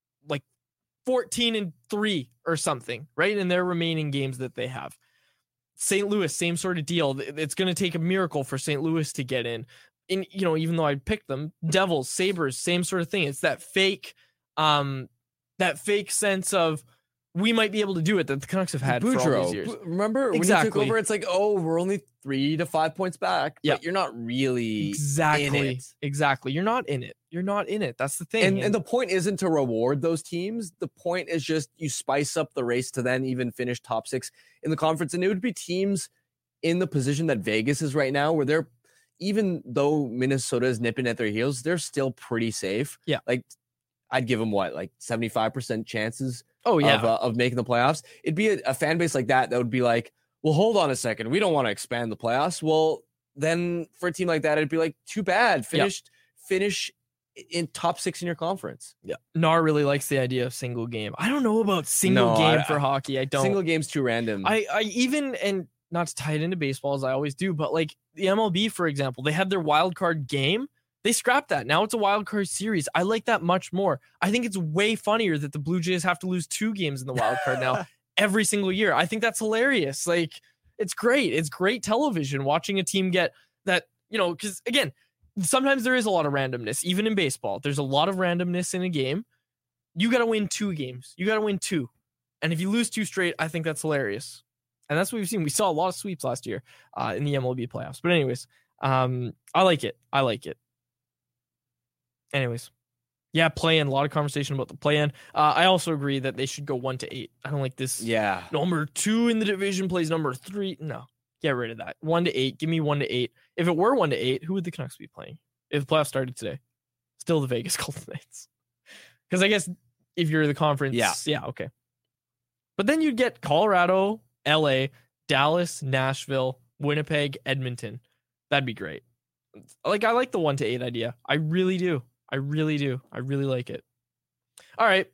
14-3 or something, right? In their remaining games that they have. St. Louis, same sort of deal. It's going to take a miracle for St. Louis to get in. And, you know, even though I picked them, Devils, Sabres, same sort of thing. It's that fake sense of we might be able to do it that the Canucks have had for all these years. Remember when you took over, it's like, oh, we're only 3 to 5 points back, but you're not really in it. Exactly. You're not in it. You're not in it. That's the thing. And the point isn't to reward those teams. The point is just you spice up the race to then even finish top 6 in the conference. And it would be teams in the position that Vegas is right now, where they're, even though Minnesota is nipping at their heels, they're still pretty safe. Yeah. Like, I'd give them 75% chances of making the playoffs. It'd be a fan base like that would be like, well, hold on a second. We don't want to expand the playoffs. Well, then for a team like that, it'd be like, too bad. Finish in top 6 in your conference. Yeah. Nar really likes the idea of single game. I don't know about single game for hockey. I don't. Single game's too random. I even, and not to tie it into baseball as I always do, but like the MLB, for example, they had their wild card game. They scrapped that. Now it's a wild card series. I like that much more. I think it's way funnier that the Blue Jays have to lose 2 games in the wild card now every single year. I think that's hilarious. Like, it's great. It's great television watching a team get that, you know, because again, sometimes there is a lot of randomness, even in baseball. There's a lot of randomness in a game. You got to win 2 games. You got to win 2. And if you lose 2 straight, I think that's hilarious. And that's what we've seen. We saw a lot of sweeps last year in the MLB playoffs. But anyways, I like it. Anyways, yeah, play-in. A lot of conversation about the play-in. I also agree that they should go 1-8. I don't like this. Yeah. Number 2 in the division plays number 3. No, get rid of that. 1-8. Give me 1-8. If it were 1-8, who would the Canucks be playing if the playoffs started today? Still the Vegas Golden Knights. Because I guess if you're the conference, yeah, okay. But then you'd get Colorado, LA, Dallas, Nashville, Winnipeg, Edmonton. That'd be great. Like, I like the 1-8 idea. I really do. I really like it. All right.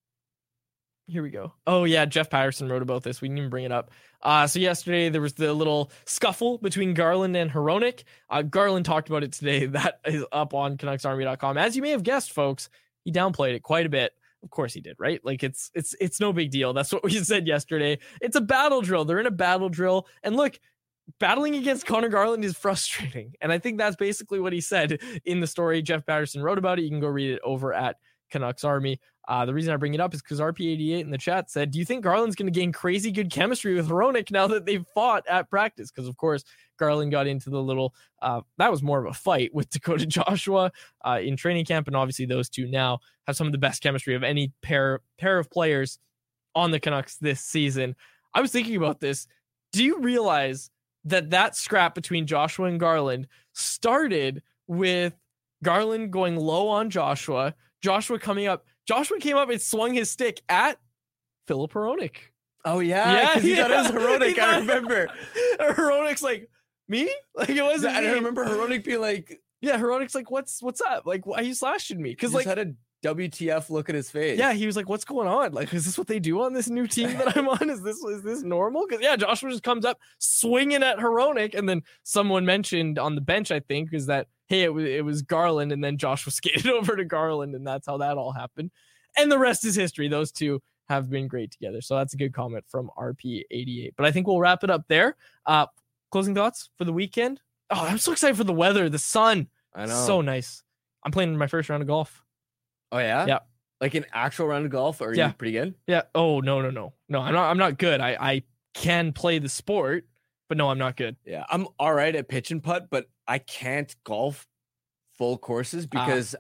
Here we go. Oh, yeah. Jeff Patterson wrote about this. We didn't even bring it up. So yesterday there was the little scuffle between Garland and Hronek. Garland talked about it today. That is up on CanucksArmy.com. As you may have guessed, folks, he downplayed it quite a bit. Of course he did, right? Like, it's no big deal. That's what we said yesterday. It's a battle drill. They're in a battle drill. And look, battling against Connor Garland is frustrating. And I think that's basically what he said in the story. Jeff Patterson wrote about it. You can go read it over at Canucks Army. The reason I bring it up is because RP88 in the chat said, do you think Garland's going to gain crazy good chemistry with Hronek now that they've fought at practice? Because, of course, Garland got into the little, that was more of a fight with Dakota Joshua in training camp. And obviously those two now have some of the best chemistry of any pair of players on the Canucks this season. I was thinking about this. Do you realize that scrap between Joshua and Garland started with Garland going low on Joshua coming up. Joshua came up and swung his stick at Filip Hronek. Oh, yeah. Because he thought it was Hronek. I remember. Hronek's like, me? Like, it wasn't me. I remember Hronek being like, yeah, Hronek's like, what's up? Like, why are you slashing me? Because, like, had a WTF look at his face. Yeah, he was like, what's going on? Like, is this what they do on this new team that I'm on? Is this normal? Because, yeah, Joshua just comes up swinging at Hronek, and then someone mentioned on the bench, I think, is that, hey, it was Garland, and then Joshua skated over to Garland, and that's how that all happened. And the rest is history. Those two have been great together. So that's a good comment from RP88. But I think we'll wrap it up there. Closing thoughts for the weekend? Oh, I'm so excited for the weather, the sun. I know. So nice. I'm playing my first round of golf. Oh, yeah? Yeah. Like an actual round of golf? Or are you pretty good? Yeah. Oh, no. No, I'm not good. I can play the sport, but no, I'm not good. Yeah. I'm all right at pitch and putt, but I can't golf full courses because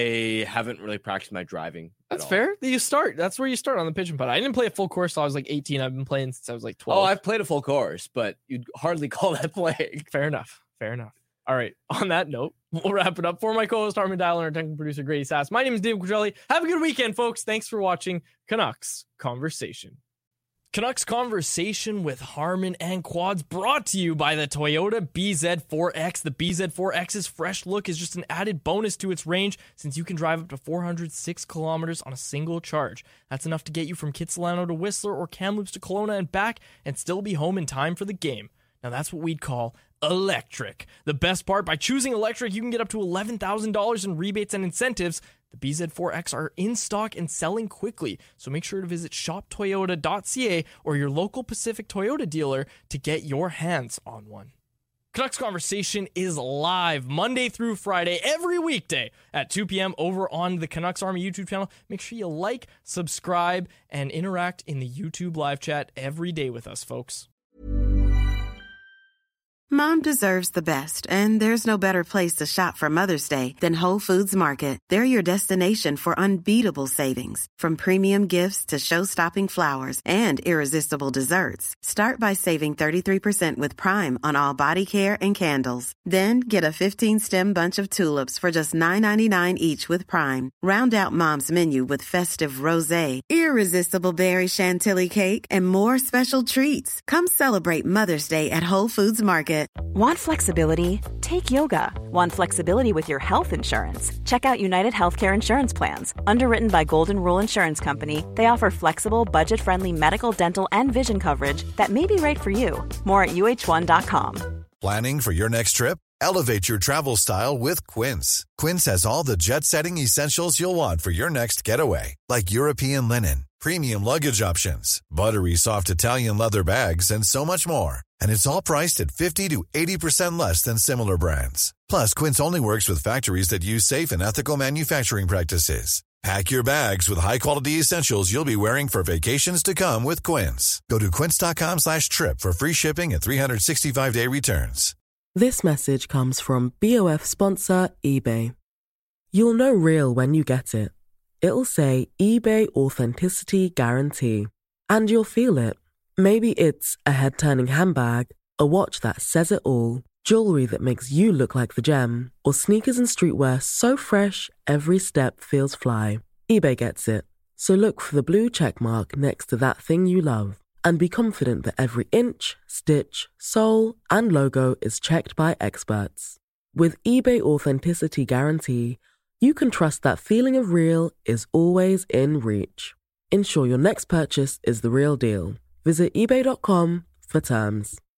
I haven't really practiced my driving. That's fair. That's where you start on the pitch and putt. I didn't play a full course till I was like 18. I've been playing since I was like 12. Oh, I've played a full course, but you'd hardly call that playing. Fair enough. All right. On that note, we'll wrap it up. For my co-host, Armin Dial, and our technical producer, Grady Sass. My name is Dave Quadrelli. Have a good weekend, folks. Thanks for watching Canucks Conversation. Canucks Conversation with Harman and Quads brought to you by the Toyota BZ4X. The BZ4X's fresh look is just an added bonus to its range since you can drive up to 406 kilometers on a single charge. That's enough to get you from Kitsilano to Whistler or Kamloops to Kelowna and back and still be home in time for the game. Now that's what we'd call electric. The best part, by choosing electric, you can get up to $11,000 in rebates and incentives. The BZ4X are in stock and selling quickly, so make sure to visit shoptoyota.ca or your local Pacific Toyota dealer to get your hands on one. Canucks Conversation is live Monday through Friday, every weekday at 2 p.m. over on the Canucks Army YouTube channel. Make sure you like, subscribe, and interact in the YouTube live chat every day with us, folks. Mom deserves the best, and there's no better place to shop for Mother's Day than Whole Foods Market. They're your destination for unbeatable savings, from premium gifts to show-stopping flowers and irresistible desserts. Start by saving 33% with Prime on all body care and candles. Then get a 15-stem bunch of tulips for just $9.99 each with Prime. Round out Mom's menu with festive rosé, irresistible berry chantilly cake, and more special treats. Come celebrate Mother's Day at Whole Foods Market. Want flexibility? Take yoga. Want flexibility with your health insurance? Check out United Healthcare Insurance Plans. Underwritten by Golden Rule Insurance Company, they offer flexible, budget-friendly medical, dental, and vision coverage that may be right for you. More at uh1.com. Planning for your next trip? Elevate your travel style with Quince. Quince has all the jet-setting essentials you'll want for your next getaway, like European linen, premium luggage options, buttery soft Italian leather bags, and so much more. And it's all priced at 50 to 80% less than similar brands. Plus, Quince only works with factories that use safe and ethical manufacturing practices. Pack your bags with high-quality essentials you'll be wearing for vacations to come with Quince. Go to quince.com/trip for free shipping and 365-day returns. This message comes from BOF sponsor eBay. You'll know real when you get it. It'll say eBay Authenticity Guarantee. And you'll feel it. Maybe it's a head-turning handbag, a watch that says it all, jewelry that makes you look like the gem, or sneakers and streetwear so fresh every step feels fly. eBay gets it. So look for the blue check mark next to that thing you love and be confident that every inch, stitch, sole, and logo is checked by experts. With eBay Authenticity Guarantee, you can trust that feeling of real is always in reach. Ensure your next purchase is the real deal. Visit ebay.com for terms.